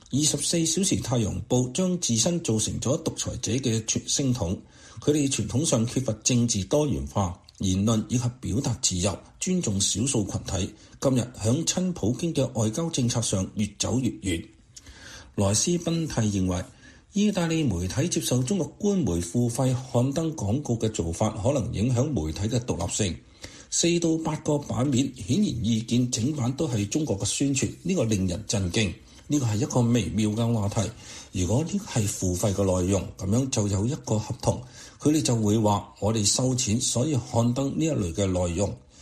，24小時太陽報將自身做成咗獨裁者嘅傳聲筒，佢哋傳統上缺乏政治多元化、言論以及表達自由、尊重少數群體，今日響親普京嘅外交政策上越走越遠。萊斯賓蒂認為，意大利媒體接受中國官媒付費刊登廣告嘅做法，可能影響媒體嘅獨立性。4到8個版面，顯然意見整版都係中國嘅宣傳，呢個令人震驚。呢個係一個微妙嘅話題。如果呢個係付費嘅內容，咁樣就有一個合同，佢哋就會話我哋收錢，所以刊登呢一類嘅內容。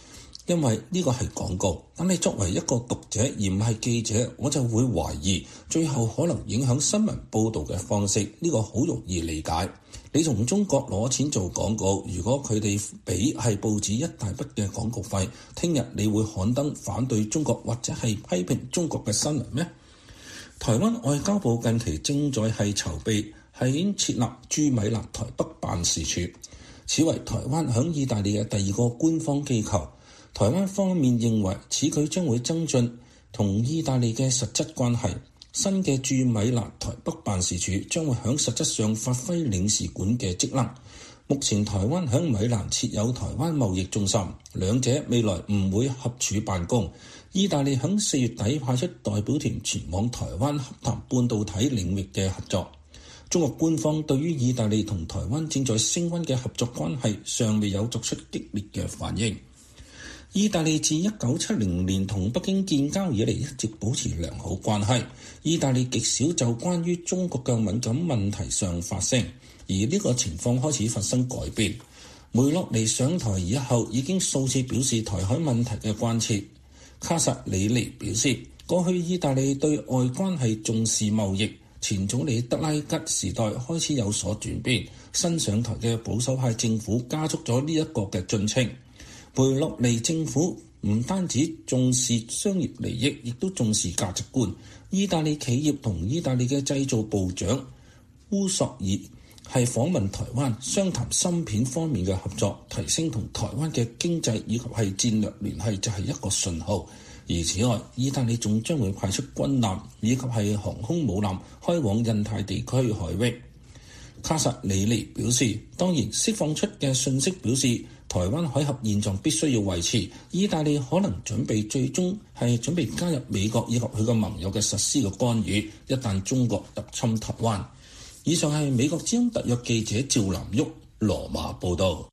因為呢個係廣告。但係作為一個讀者而唔係記者，我就會懷疑最後可能影響新聞報導嘅方式。呢個好容易理解。你從中國攞錢做廣告，如果佢哋俾係報紙一大筆嘅廣告費，聽日你會刊登反對中國或者係批評中國嘅新聞咩？台灣外交部近期正在係籌備喺設立駐米蘭台北辦事處，此為台灣響意大利嘅第二個官方機構。台灣方面認為此舉將會增進同意大利嘅實質關係。新嘅駐米蘭台北辦事處將會響實質上發揮領事館嘅職能。目前台灣響米蘭設有台灣貿易中心，兩者未來唔會合署辦公。意大利響4月底派出代表團前往台灣洽談半導體領域嘅合作。中國官方對於意大利同台灣正在升溫嘅合作關係尚未有作出激烈嘅反應。意大利自1970年同北京建交以嚟一直保持良好關係。意大利極少就關於中國嘅敏感問題上發聲，而呢個情況開始發生改變。梅洛尼上台以後已經數次表示台海問題嘅關切。卡薩里尼表示，過去意大利對外關係重視貿易，前總理德拉吉時代開始有所轉變，新上台嘅保守派政府加速咗呢一個嘅進程。梅洛尼政府唔單止重視商業利益，亦都重視價值觀。意大利企業同意大利嘅製造部長烏索爾係訪問台灣，商談芯片方面嘅合作，提升同台灣嘅經濟以及係戰略聯繫就係一個信號。而此外，意大利仲將會派出軍艦以及係航空母艦開往印太地區海域。卡薩里尼表示，當然釋放出嘅信息表示，台灣海峽現狀必須要維持。意大利可能最終係準備加入美國以及佢個盟友嘅實施嘅干預，一旦中國入侵台灣。以上係美國之音特約記者趙南旭羅馬報道。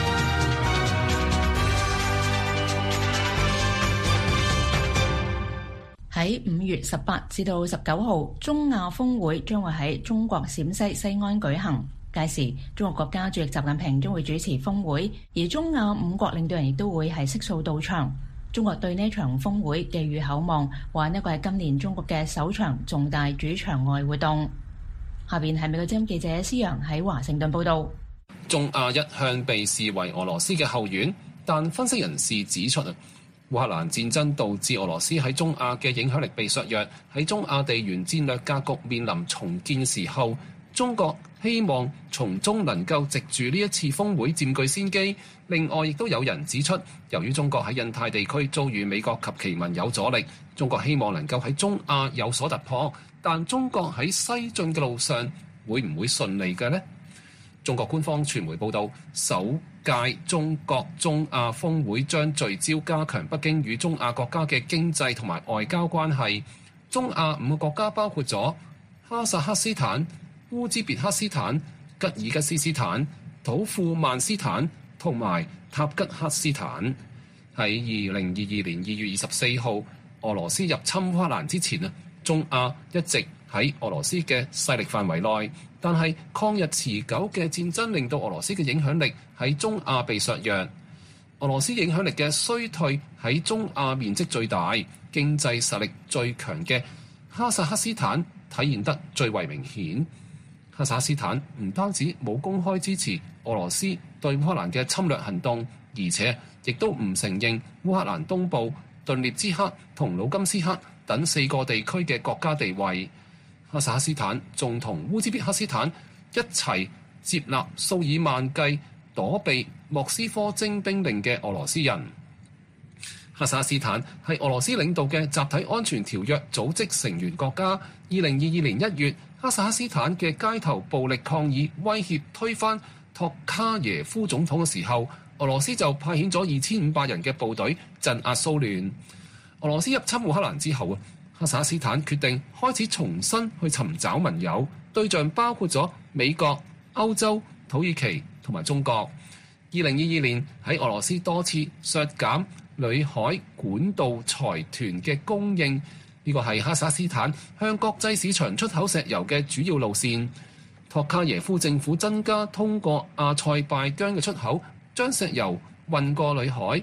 喺5月18至到19號，中亞峰會將會喺中國陝西西安舉行。屆時，中國國家主席習近平將會主持峰會，而中亞5國領導人亦都會係悉數到場。中國對呢場峰會寄予厚望，話呢個係今年中國嘅首場重大主場外活動。下邊係美國之音記者施洋喺華盛頓報道。 中亞一向被視為俄羅斯嘅後院，但分析人士指出，烏克蘭戰爭導致俄羅斯喺中亞嘅影響力被削弱，喺中亞地緣戰略格局面臨重建時候，中國希望從中能夠藉住呢一次峰會佔據先機。另外，亦都有人指出，由於中國喺印太地區遭遇美國及其盟友阻力，中國希望能夠喺中亞有所突破。但中國喺西進嘅路上會唔會順利嘅呢？中國官方傳媒報道，首屆中國中亞峰會將聚焦加強北京與中亞國家嘅經濟同埋外交關係。中亞5個國家包括咗哈薩克斯坦、烏茲別克斯坦、吉爾吉斯斯坦、土庫曼斯坦同埋塔吉克斯坦。喺2022年2月24號俄羅斯入侵烏克蘭之前，中亞一直喺俄羅斯嘅勢力範圍內，但係抗日持久嘅戰爭令到俄羅斯嘅影響力喺中亞被削弱。俄羅斯影響力嘅衰退喺中亞面積最大、經濟實力最強嘅哈薩克斯坦體現得最為明顯。哈薩克斯坦唔單止冇公開支持俄羅斯對烏克蘭嘅侵略行動，而且亦都唔承認烏克蘭東部頓涅茨克同盧甘斯克等4個地區嘅國家地位。哈薩克斯坦仲同烏茲別克斯坦一齊接納數以萬計躲避莫斯科徵兵令嘅俄羅斯人。哈薩克斯坦係俄羅斯領導嘅集體安全條約組織成員國家。2022年1月，哈薩克斯坦嘅街頭暴力抗議威脅推翻托卡耶夫總統嘅時候，俄羅斯就派遣咗2500人嘅部隊鎮壓騷亂。俄羅斯入侵烏克蘭之後，哈薩克斯坦決定開始重新去尋找盟友，對象包括咗美國、歐洲、土耳其同埋中國。2022年喺俄羅斯多次削減裏海管道財團嘅供應，呢個係哈薩克斯坦向國際市場出口石油嘅主要路線。托卡耶夫政府增加通過阿塞拜疆嘅出口，將石油運過裏海。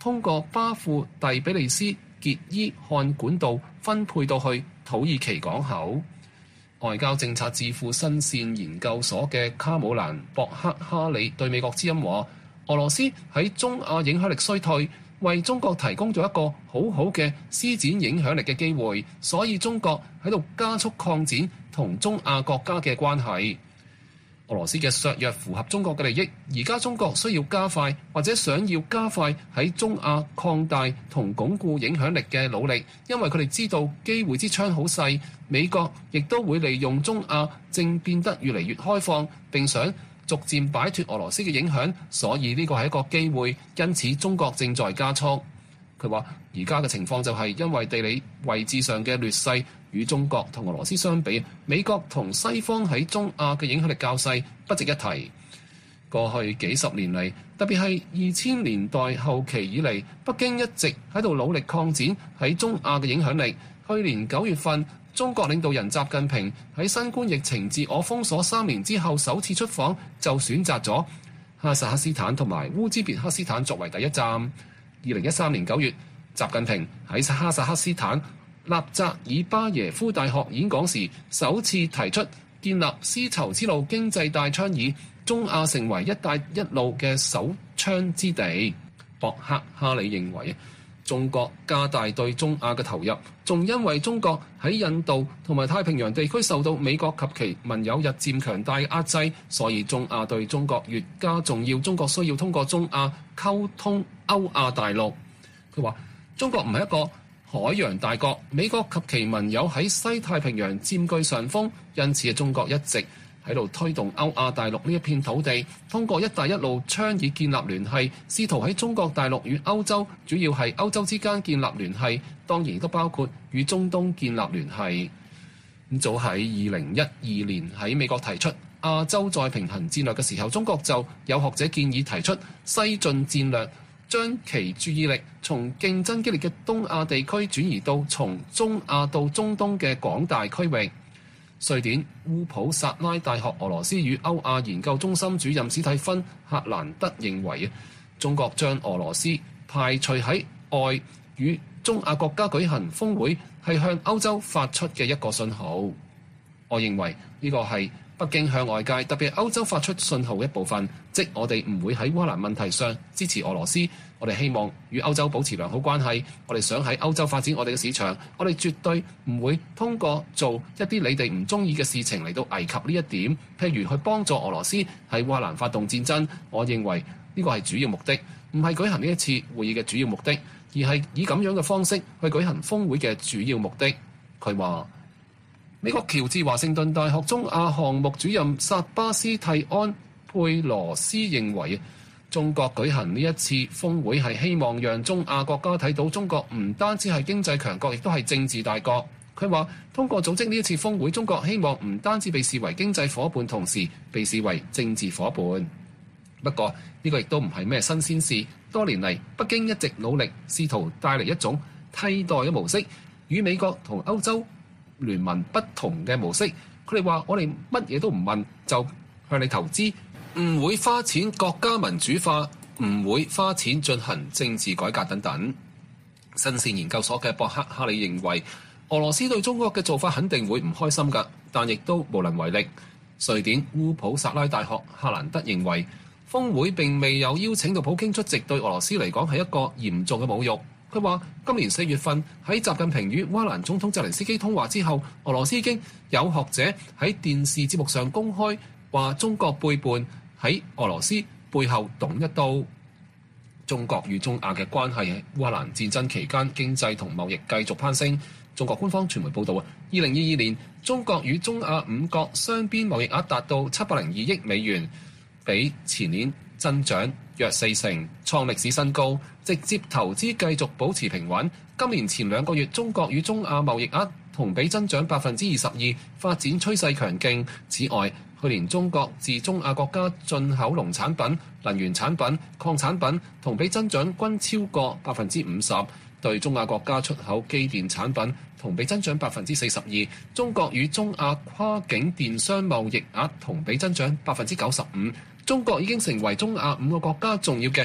通過巴庫蒂比利斯傑伊漢管道分配到去土耳其港口。外交政策智庫新線研究所嘅卡姆蘭博克哈里對美國之音話：俄羅斯喺中亞影響力衰退，為中國提供咗一個好好嘅施展影響力嘅機會，所以中國喺度加速擴展同中亞國家嘅關係。俄羅斯嘅削弱符合中國嘅利益，而家中國需要加快或者想要加快喺中亞擴大同鞏固影響力嘅努力，因為佢哋知道機會之窗好細，美國亦都會利用中亞正變得越嚟越開放，並想逐漸擺脫俄羅斯嘅影響，所以呢個係一個機會，因此中國正在加速。佢話而家嘅情況就係因為地理位置上嘅劣勢，與中國同俄羅斯相比，美國同西方喺中亞嘅影響力較細，不值一提。過去幾十年嚟，特別係2000年代後期以嚟，北京一直喺度努力擴展喺中亞嘅影響力。去年9月份，中國領導人習近平喺新冠疫情自我封鎖3年之後首次出訪，就選擇咗哈薩克斯坦同埋烏茲別克斯坦作為第一站。2013年9月，習近平喺哈薩克斯坦納扎爾巴耶夫大學演講時，首次提出建立絲綢之路經濟帶倡議，中亞成為一帶一路嘅首倡之地。博克哈里認為，中國加大對中亞嘅投入，仲因為中國喺印度同埋太平洋地區受到美國及其盟友日漸強大嘅壓制，所以中亞對中國越加重要。中國需要通過中亞溝通歐亞大陸。佢話中國唔係一個海洋大國，美國及其盟友喺西太平洋佔據上風，因此中國一直喺度推動歐亞大陸呢一片土地，通過一帶一路倡議建立聯繫，試圖喺中國大陸與歐洲，主要係歐洲之間建立聯繫，當然都包括與中東建立聯繫。咁早喺2012年喺美國提出亞洲再平衡戰略嘅時候，中國就有學者建議提出西進戰略，將其注意力從競爭激烈嘅東亞地區轉移到從中亞到中東嘅廣大區域。瑞典烏普薩拉大學俄羅斯與歐亞研究中心主任史蒂芬·克蘭德認為，中國將俄羅斯排除喺外與中亞國家舉行峰會，係向歐洲發出嘅一個信號。我認為呢個係北京向外界，特別係歐洲發出信號嘅一部分，即我哋唔會喺烏克蘭問題上支持俄羅斯，我哋希望與歐洲保持良好關係，我哋想喺歐洲發展我哋嘅市場，我哋絕對唔會通過做一啲你哋唔中意嘅事情嚟到危及呢一點，譬如去幫助俄羅斯喺烏克蘭發動戰爭。我認為呢個係主要目的，唔係舉行呢一次會議嘅主要目的，而係以咁樣嘅方式去舉行峰會嘅主要目的。佢話美國喬治華盛頓大學中亞項目主任薩巴斯蒂安佩羅斯認為，中國舉行呢一次峰會係希望讓中亞國家睇到中國唔單止係經濟強國，亦都係政治大國。佢話通過組織呢一次峰會，中國希望唔單止被視為經濟夥伴，同時被視為政治夥伴。不過呢個亦都唔係咩新鮮事，多年嚟北京一直努力試圖帶嚟一種替代嘅模式，與美國同歐洲聯盟不同嘅模式。佢哋話我哋乜嘢都唔問就向你投資，唔會花錢國家民主化，唔會花錢進行政治改革等等。新線研究所嘅博克哈里認為，俄羅斯對中國嘅做法肯定會唔開心㗎，但亦都無能為力。瑞典烏普薩拉大學克蘭德認為，峰會並未有邀請到普京出席，對俄羅斯嚟講係一個嚴重嘅侮辱。佢話今年4月份喺習近平與烏克蘭總統澤連斯基通話之後，俄羅斯已經有學者喺電視節目上公開話中國背叛，喺俄羅斯背後捅一刀。中國與中亞嘅關係喺烏克蘭戰爭期間經濟同貿易繼續攀升。中國官方傳媒報道2022年中國與中亞5國雙邊貿易額達到702億美元，比前年增長約40%，創歷史新高。直接投資繼續保持平穩。今年前2個月，中國與中亞貿易額同比增長22%，發展趨勢強勁。此外，去年中國自中亞國家進口農產品、能源產品、礦產品同比增長均超過50%，對中亞國家出口機電產品同比增長42%。中國與中亞跨境電商貿易額同比增長95%。中國已經成為中亞5個國家重要嘅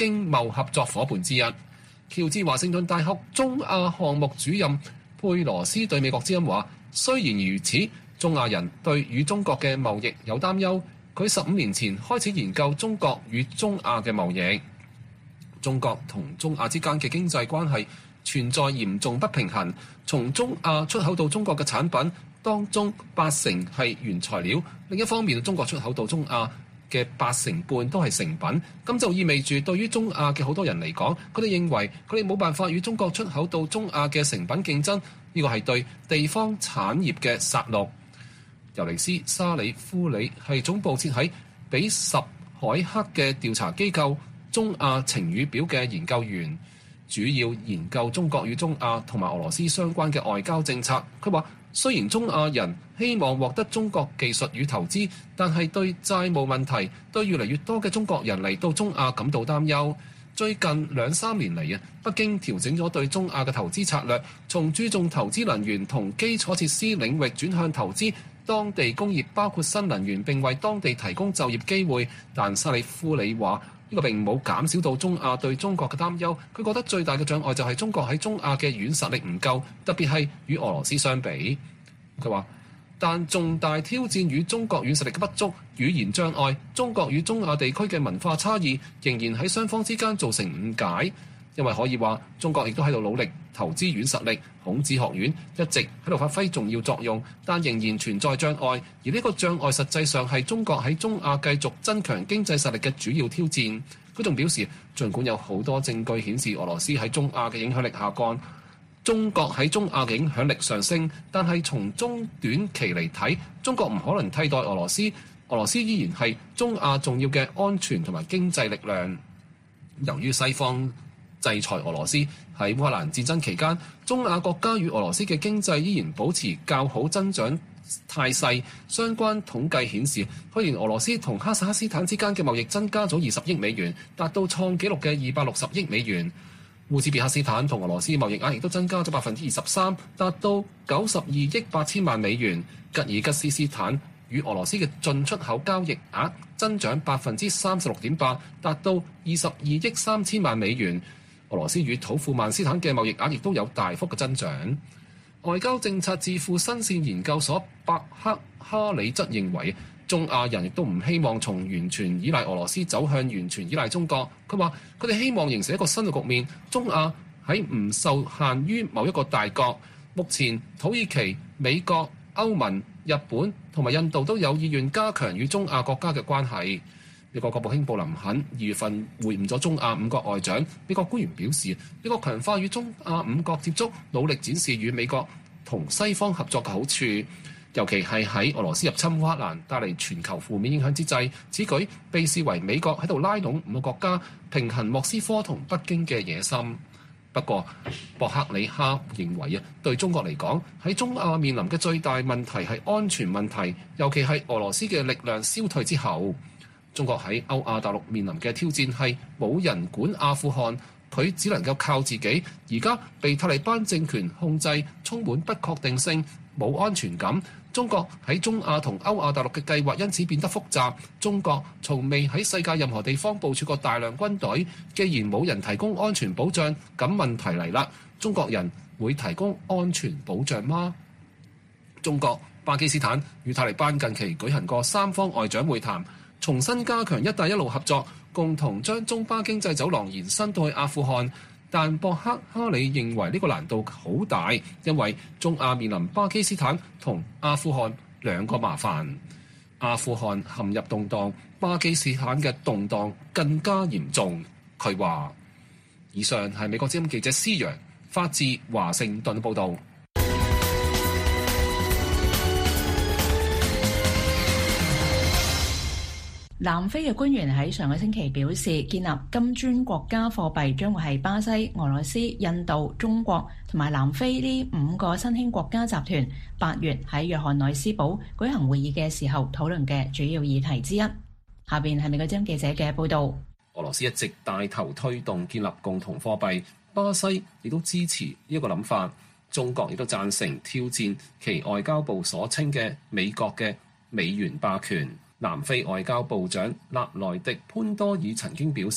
經貿合作夥伴之一。喬治華盛頓大學中亞項目主任佩羅斯對美國之音話：雖然如此，中亞人對與中國嘅貿易有擔憂。佢15年前開始研究中國與中亞嘅貿易。中國同中亞之間嘅經濟關係存在嚴重不平衡。從中亞出口到中國嘅產品當中80%係原材料，另一方面中國出口到中亞嘅80%半都係成品。咁就意味住對於中亞嘅好多人嚟講，佢哋認為佢哋冇辦法與中國出口到中亞嘅成品競爭，呢個係對地方產業嘅殺戮。尤尼斯·沙里夫里係總部設喺比什凱克嘅調查機構中亞晴雨表嘅研究員，主要研究中國與中亞同埋俄羅斯相關嘅外交政策。佢話：雖然中亞人希望獲得中國技術與投資，但係對債務問題對越嚟越多嘅中國人嚟到中亞感到擔憂。最近2-3年嚟北京調整咗對中亞嘅投資策略，從注重投資能源同基礎設施領域轉向投資當地工業，包括新能源，並為當地提供就業機會。但沙里夫里話呢個並冇減少到中亞對中國嘅擔憂。佢覺得最大嘅障礙就係中國喺中亞嘅軟實力唔夠，特別係與俄羅斯相比。佢話，但重大挑戰與中國軟實力嘅不足、語言障礙、中國與中亞地區嘅文化差異，仍然喺雙方之間造成誤解。因為可以話，中國亦都喺度努力投資軟實力，孔子學院一直喺度發揮重要作用，但仍然存在障礙。而呢個障礙實際上係中國喺中亞繼續增強經濟實力嘅主要挑戰。佢仲表示，儘管有好多證據顯示俄羅斯喺中亞嘅影響力下降，中國喺中亞嘅影響力上升，但係從中短期嚟睇，中國唔可能替代俄羅斯。俄羅斯依然係中亞重要嘅安全同埋經濟力量。由於西方制裁俄羅斯，喺烏克蘭戰爭期間，中亞國家與俄羅斯嘅經濟依然保持較好增長態勢。相關統計顯示，去年俄羅斯同哈薩克斯坦之間嘅貿易增加咗20億美元，達到創紀錄嘅260億美元。烏茲別克斯坦同俄羅斯貿易額亦都增加咗23%，達到92億8千萬美元。吉爾吉斯斯坦與俄羅斯嘅進出口交易額增長36.8%，達到22億3千萬美元。俄羅斯與土庫曼斯坦嘅貿易額亦都有大幅嘅增長。外交政策智庫新線研究所伯克哈里則認為，中亞人亦都唔希望從完全依賴俄羅斯走向完全依賴中國。佢話：佢哋希望形成一個新嘅局面，中亞喺唔受限於某一個大國。目前土耳其、美國、歐盟、日本同埋印度都有意願加強與中亞國家嘅關係。美國國務卿布林肯2月份會晤咗中亞5國外長。美國官員表示，美國強化與中亞5國接觸，努力展示與美國同西方合作嘅好處，尤其係喺俄羅斯入侵烏克蘭帶嚟全球負面影響之際，此舉被視為美國喺度拉攏5個國家平衡莫斯科同北京嘅野心。不過，博克里哈認為對中國嚟講，喺中亞面臨嘅最大問題係安全問題，尤其係俄羅斯嘅力量消退之後。中國喺歐亞大陸面臨嘅挑戰係冇人管阿富汗，佢只能夠靠自己。而家被塔利班政權控制，充滿不確定性，冇安全感。中國喺中亞同歐亞大陸嘅計劃因此變得複雜。中國從未喺世界任何地方部署過大量軍隊，既然冇人提供安全保障，咁問題嚟啦，中國人會提供安全保障嗎？中國、巴基斯坦與塔利班近期舉行過3方外長會談，重新加強一帶一路合作，共同將中巴經濟走廊延伸到去阿富汗。但博克哈里認為呢個難度好大，因為中亞面臨巴基斯坦同阿富汗2個麻煩。阿富汗陷入動盪，巴基斯坦嘅動盪更加嚴重。佢話：以上係美國之音記者施揚發自華盛頓報導。 南非嘅官員喺上個星期表示，建立金磚國家貨幣將會係巴西、俄羅斯、印度、中國同埋南非呢5個新興國家集團8月喺約翰內斯堡舉行會議嘅時候討論嘅主要議題之一。下邊係美國之音記者嘅報導。 俄羅斯一直帶頭推動建立共同貨幣，巴西亦都支持呢一個諗法，中國亦都贊成挑戰其外交部所稱嘅美國嘅美元霸權。南非外交部長納萊迪潘多爾曾經表示，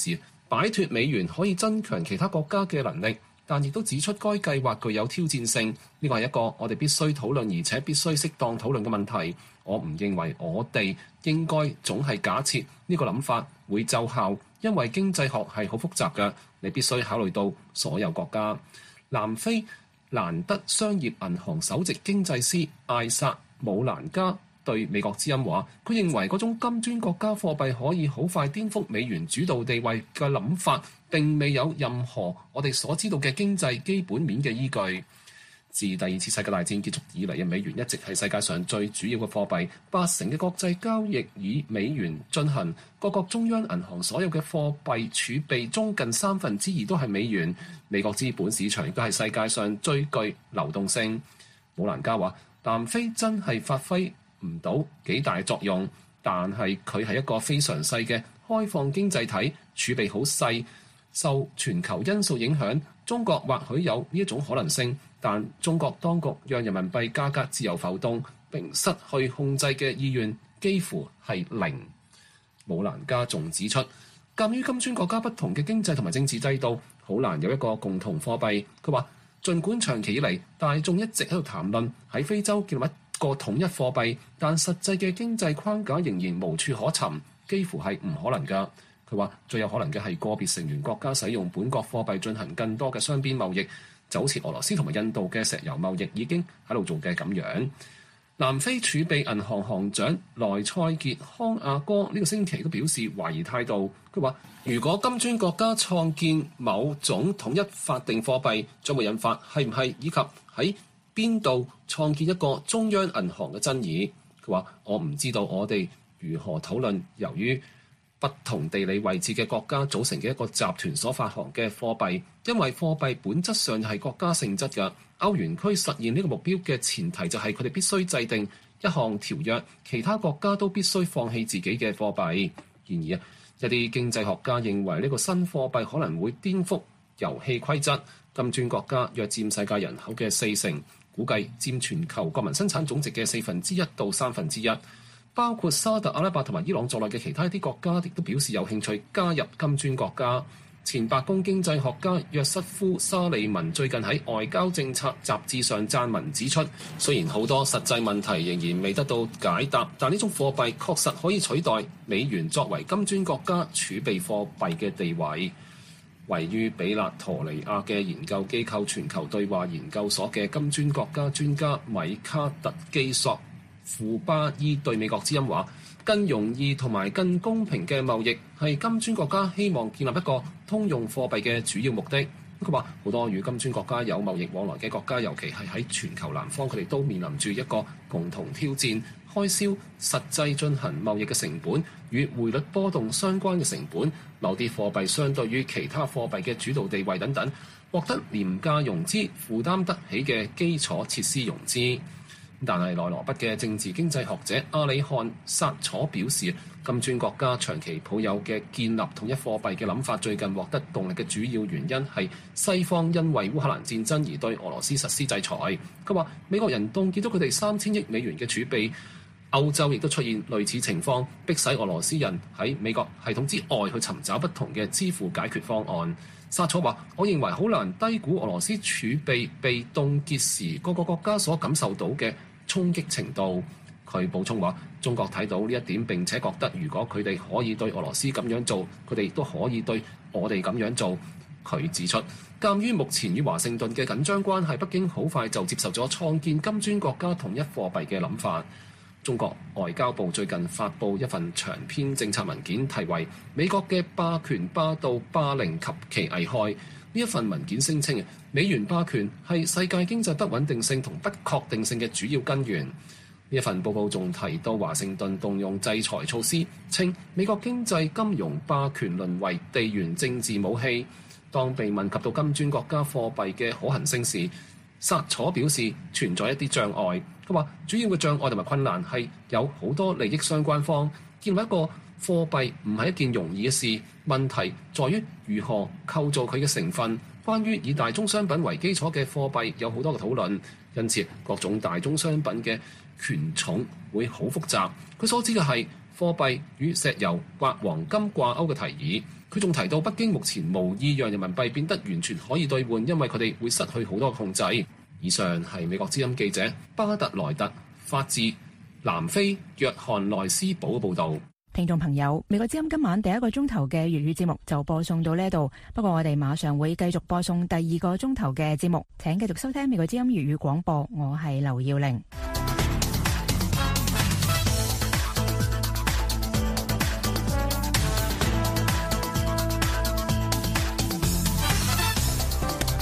擺脫美元可以增強其他國家嘅能力，但亦都指出該計劃具有挑戰性。呢個係一個我哋必須討論而且必須適當討論嘅問題。我唔認為我哋應該總係假設呢個諗法會奏效，因為經濟學係好複雜嘅，你必須考慮到所有國家。南非蘭德商業銀行首席經濟師艾薩姆蘭加對美國之音話，佢認為嗰種金磚國家貨幣可以好快顛覆美元主導地位嘅諗法並未有任何我哋所知道嘅經濟基本面嘅依據。自第二次世界大戰結束以嚟嘅美元一直係世界上最主要嘅貨幣，80%嘅國際交易以美元進行，各國中央銀行所有嘅貨幣儲備中近2/3都係美元。美國資本市場亦都係世界上最具流動性。姆蘭加話，南非真係發揮唔到幾大作用，但係佢係一個非常細嘅開放經濟體，儲備好細，受全球因素影響。中國或許有呢一種可能性，但中國當局讓人民幣價格自由浮動並失去控制嘅意願幾乎係零。姆蘭加仲指出，鑑於金磚國家不同嘅經濟同埋政治制度，好難有一個共同貨幣。佢話，儘管長期以嚟大眾一直喺度談論喺非洲建立一個統一貨幣，但實際嘅經濟框架仍然無處可尋，幾乎係唔可能㗎。佢話最有可能嘅係個別成員國家使用本國貨幣進行更多嘅雙邊貿易，就好似俄羅斯同埋印度嘅石油貿易已經喺度做嘅咁樣。南非儲備銀行行長萊塞傑康亞哥呢個星期都表示懷疑態度。佢話，如果金磚國家創建某種統一法定貨幣，將會引發係唔係以及喺邊度創建一個中央銀行嘅爭議。佢話，我唔知道我哋如何討論由於不同地理位置嘅國家組成嘅一個集團所發行嘅貨幣，因為貨幣本質上係國家性質嘅。歐元區實現呢個目標嘅前提就係佢哋必須制定一項條約，其他國家都必須放棄自己嘅貨幣。然而一啲經濟學家認為呢個新貨幣可能會顛覆遊戲規則。金磚國家約佔世界人口嘅40%，估計佔全球國民生產總值嘅1/4到1/3。包括沙特阿拉伯同埋伊朗在內嘅其他一啲國家亦都表示有興趣加入金磚國家。前白宮經濟學家約瑟夫沙利文最近喺外交政策雜誌上撰文指出，雖然好多實際問題仍然未得到解答，但呢種貨幣確實可以取代美元作為金磚國家儲備貨幣嘅地位。位於比勒陀尼亞嘅研究機構全球對話研究所嘅金磚國家專家米卡特基索庫巴伊對美國之音話，更容易同埋更公平嘅貿易係金磚國家希望建立一個通用貨幣嘅主要目的。佢話好多與金磚國家有貿易往來嘅國家，尤其係喺全球南方，佢哋都面臨住一個共同挑戰：開銷、實際進行貿易嘅成本與匯率波動相關嘅成本、某啲貨幣相對於其他貨幣嘅主導地位等等，獲得廉價融資、負擔得起嘅基礎設施融資。但係內羅畢嘅政治經濟學者阿里漢薩楚表示，金磚國家長期抱有嘅建立統一貨幣嘅諗法，最近獲得動力嘅主要原因係西方因為烏克蘭戰爭而對俄羅斯實施制裁。佢話美國人凍結咗佢哋3000億美元嘅儲備，歐洲亦都出現類似情況，迫使俄羅斯人喺美國系統之外去尋找不同嘅支付解決方案。薩楚話：我認為好難低估俄羅斯儲備被凍結時各個國家所感受到嘅衝擊程度。佢補充話：中國睇到呢一點，並且覺得如果佢哋可以對俄羅斯咁樣做，佢哋都可以對我哋咁樣做。佢指出，鑑於目前與華盛頓嘅緊張關係，北京好快就接受咗創建金磚國家統一貨幣嘅諗法。中國外交部最近發布一份長篇政策文件，題為《美國嘅霸權、霸道、霸凌及其危害》。呢一份文件聲稱，美元霸權係世界經濟不穩定性同不確定性嘅主要根源。呢一份報告仲提到，華盛頓動用制裁措施，稱美國經濟金融霸權淪為地緣政治武器。當被問及到金磚國家貨幣嘅可行性時，薩楚表示存在一啲障礙。佢話主要嘅障礙同埋困難係有好多利益相關方，建立一個貨幣唔係一件容易嘅事。問題在於如何構造佢嘅成分。關於以大宗商品為基礎嘅貨幣有好多嘅討論，因此各種大宗商品嘅權重會好複雜。佢所指嘅係貨幣與石油或黃金掛鈎嘅提議。佢仲提到北京目前無意讓人民幣變得完全可以兌換，因為佢哋會失去好多控制。以上係美國之音記者巴特萊特發自南非約翰內斯堡嘅報導。 聽眾朋友，美國之音今晚第一個鐘頭嘅粵語節目就播送到呢度，不過我哋馬上會繼續播送第二個鐘頭嘅節目，請繼續收聽美國之音粵語廣播，我係劉耀玲。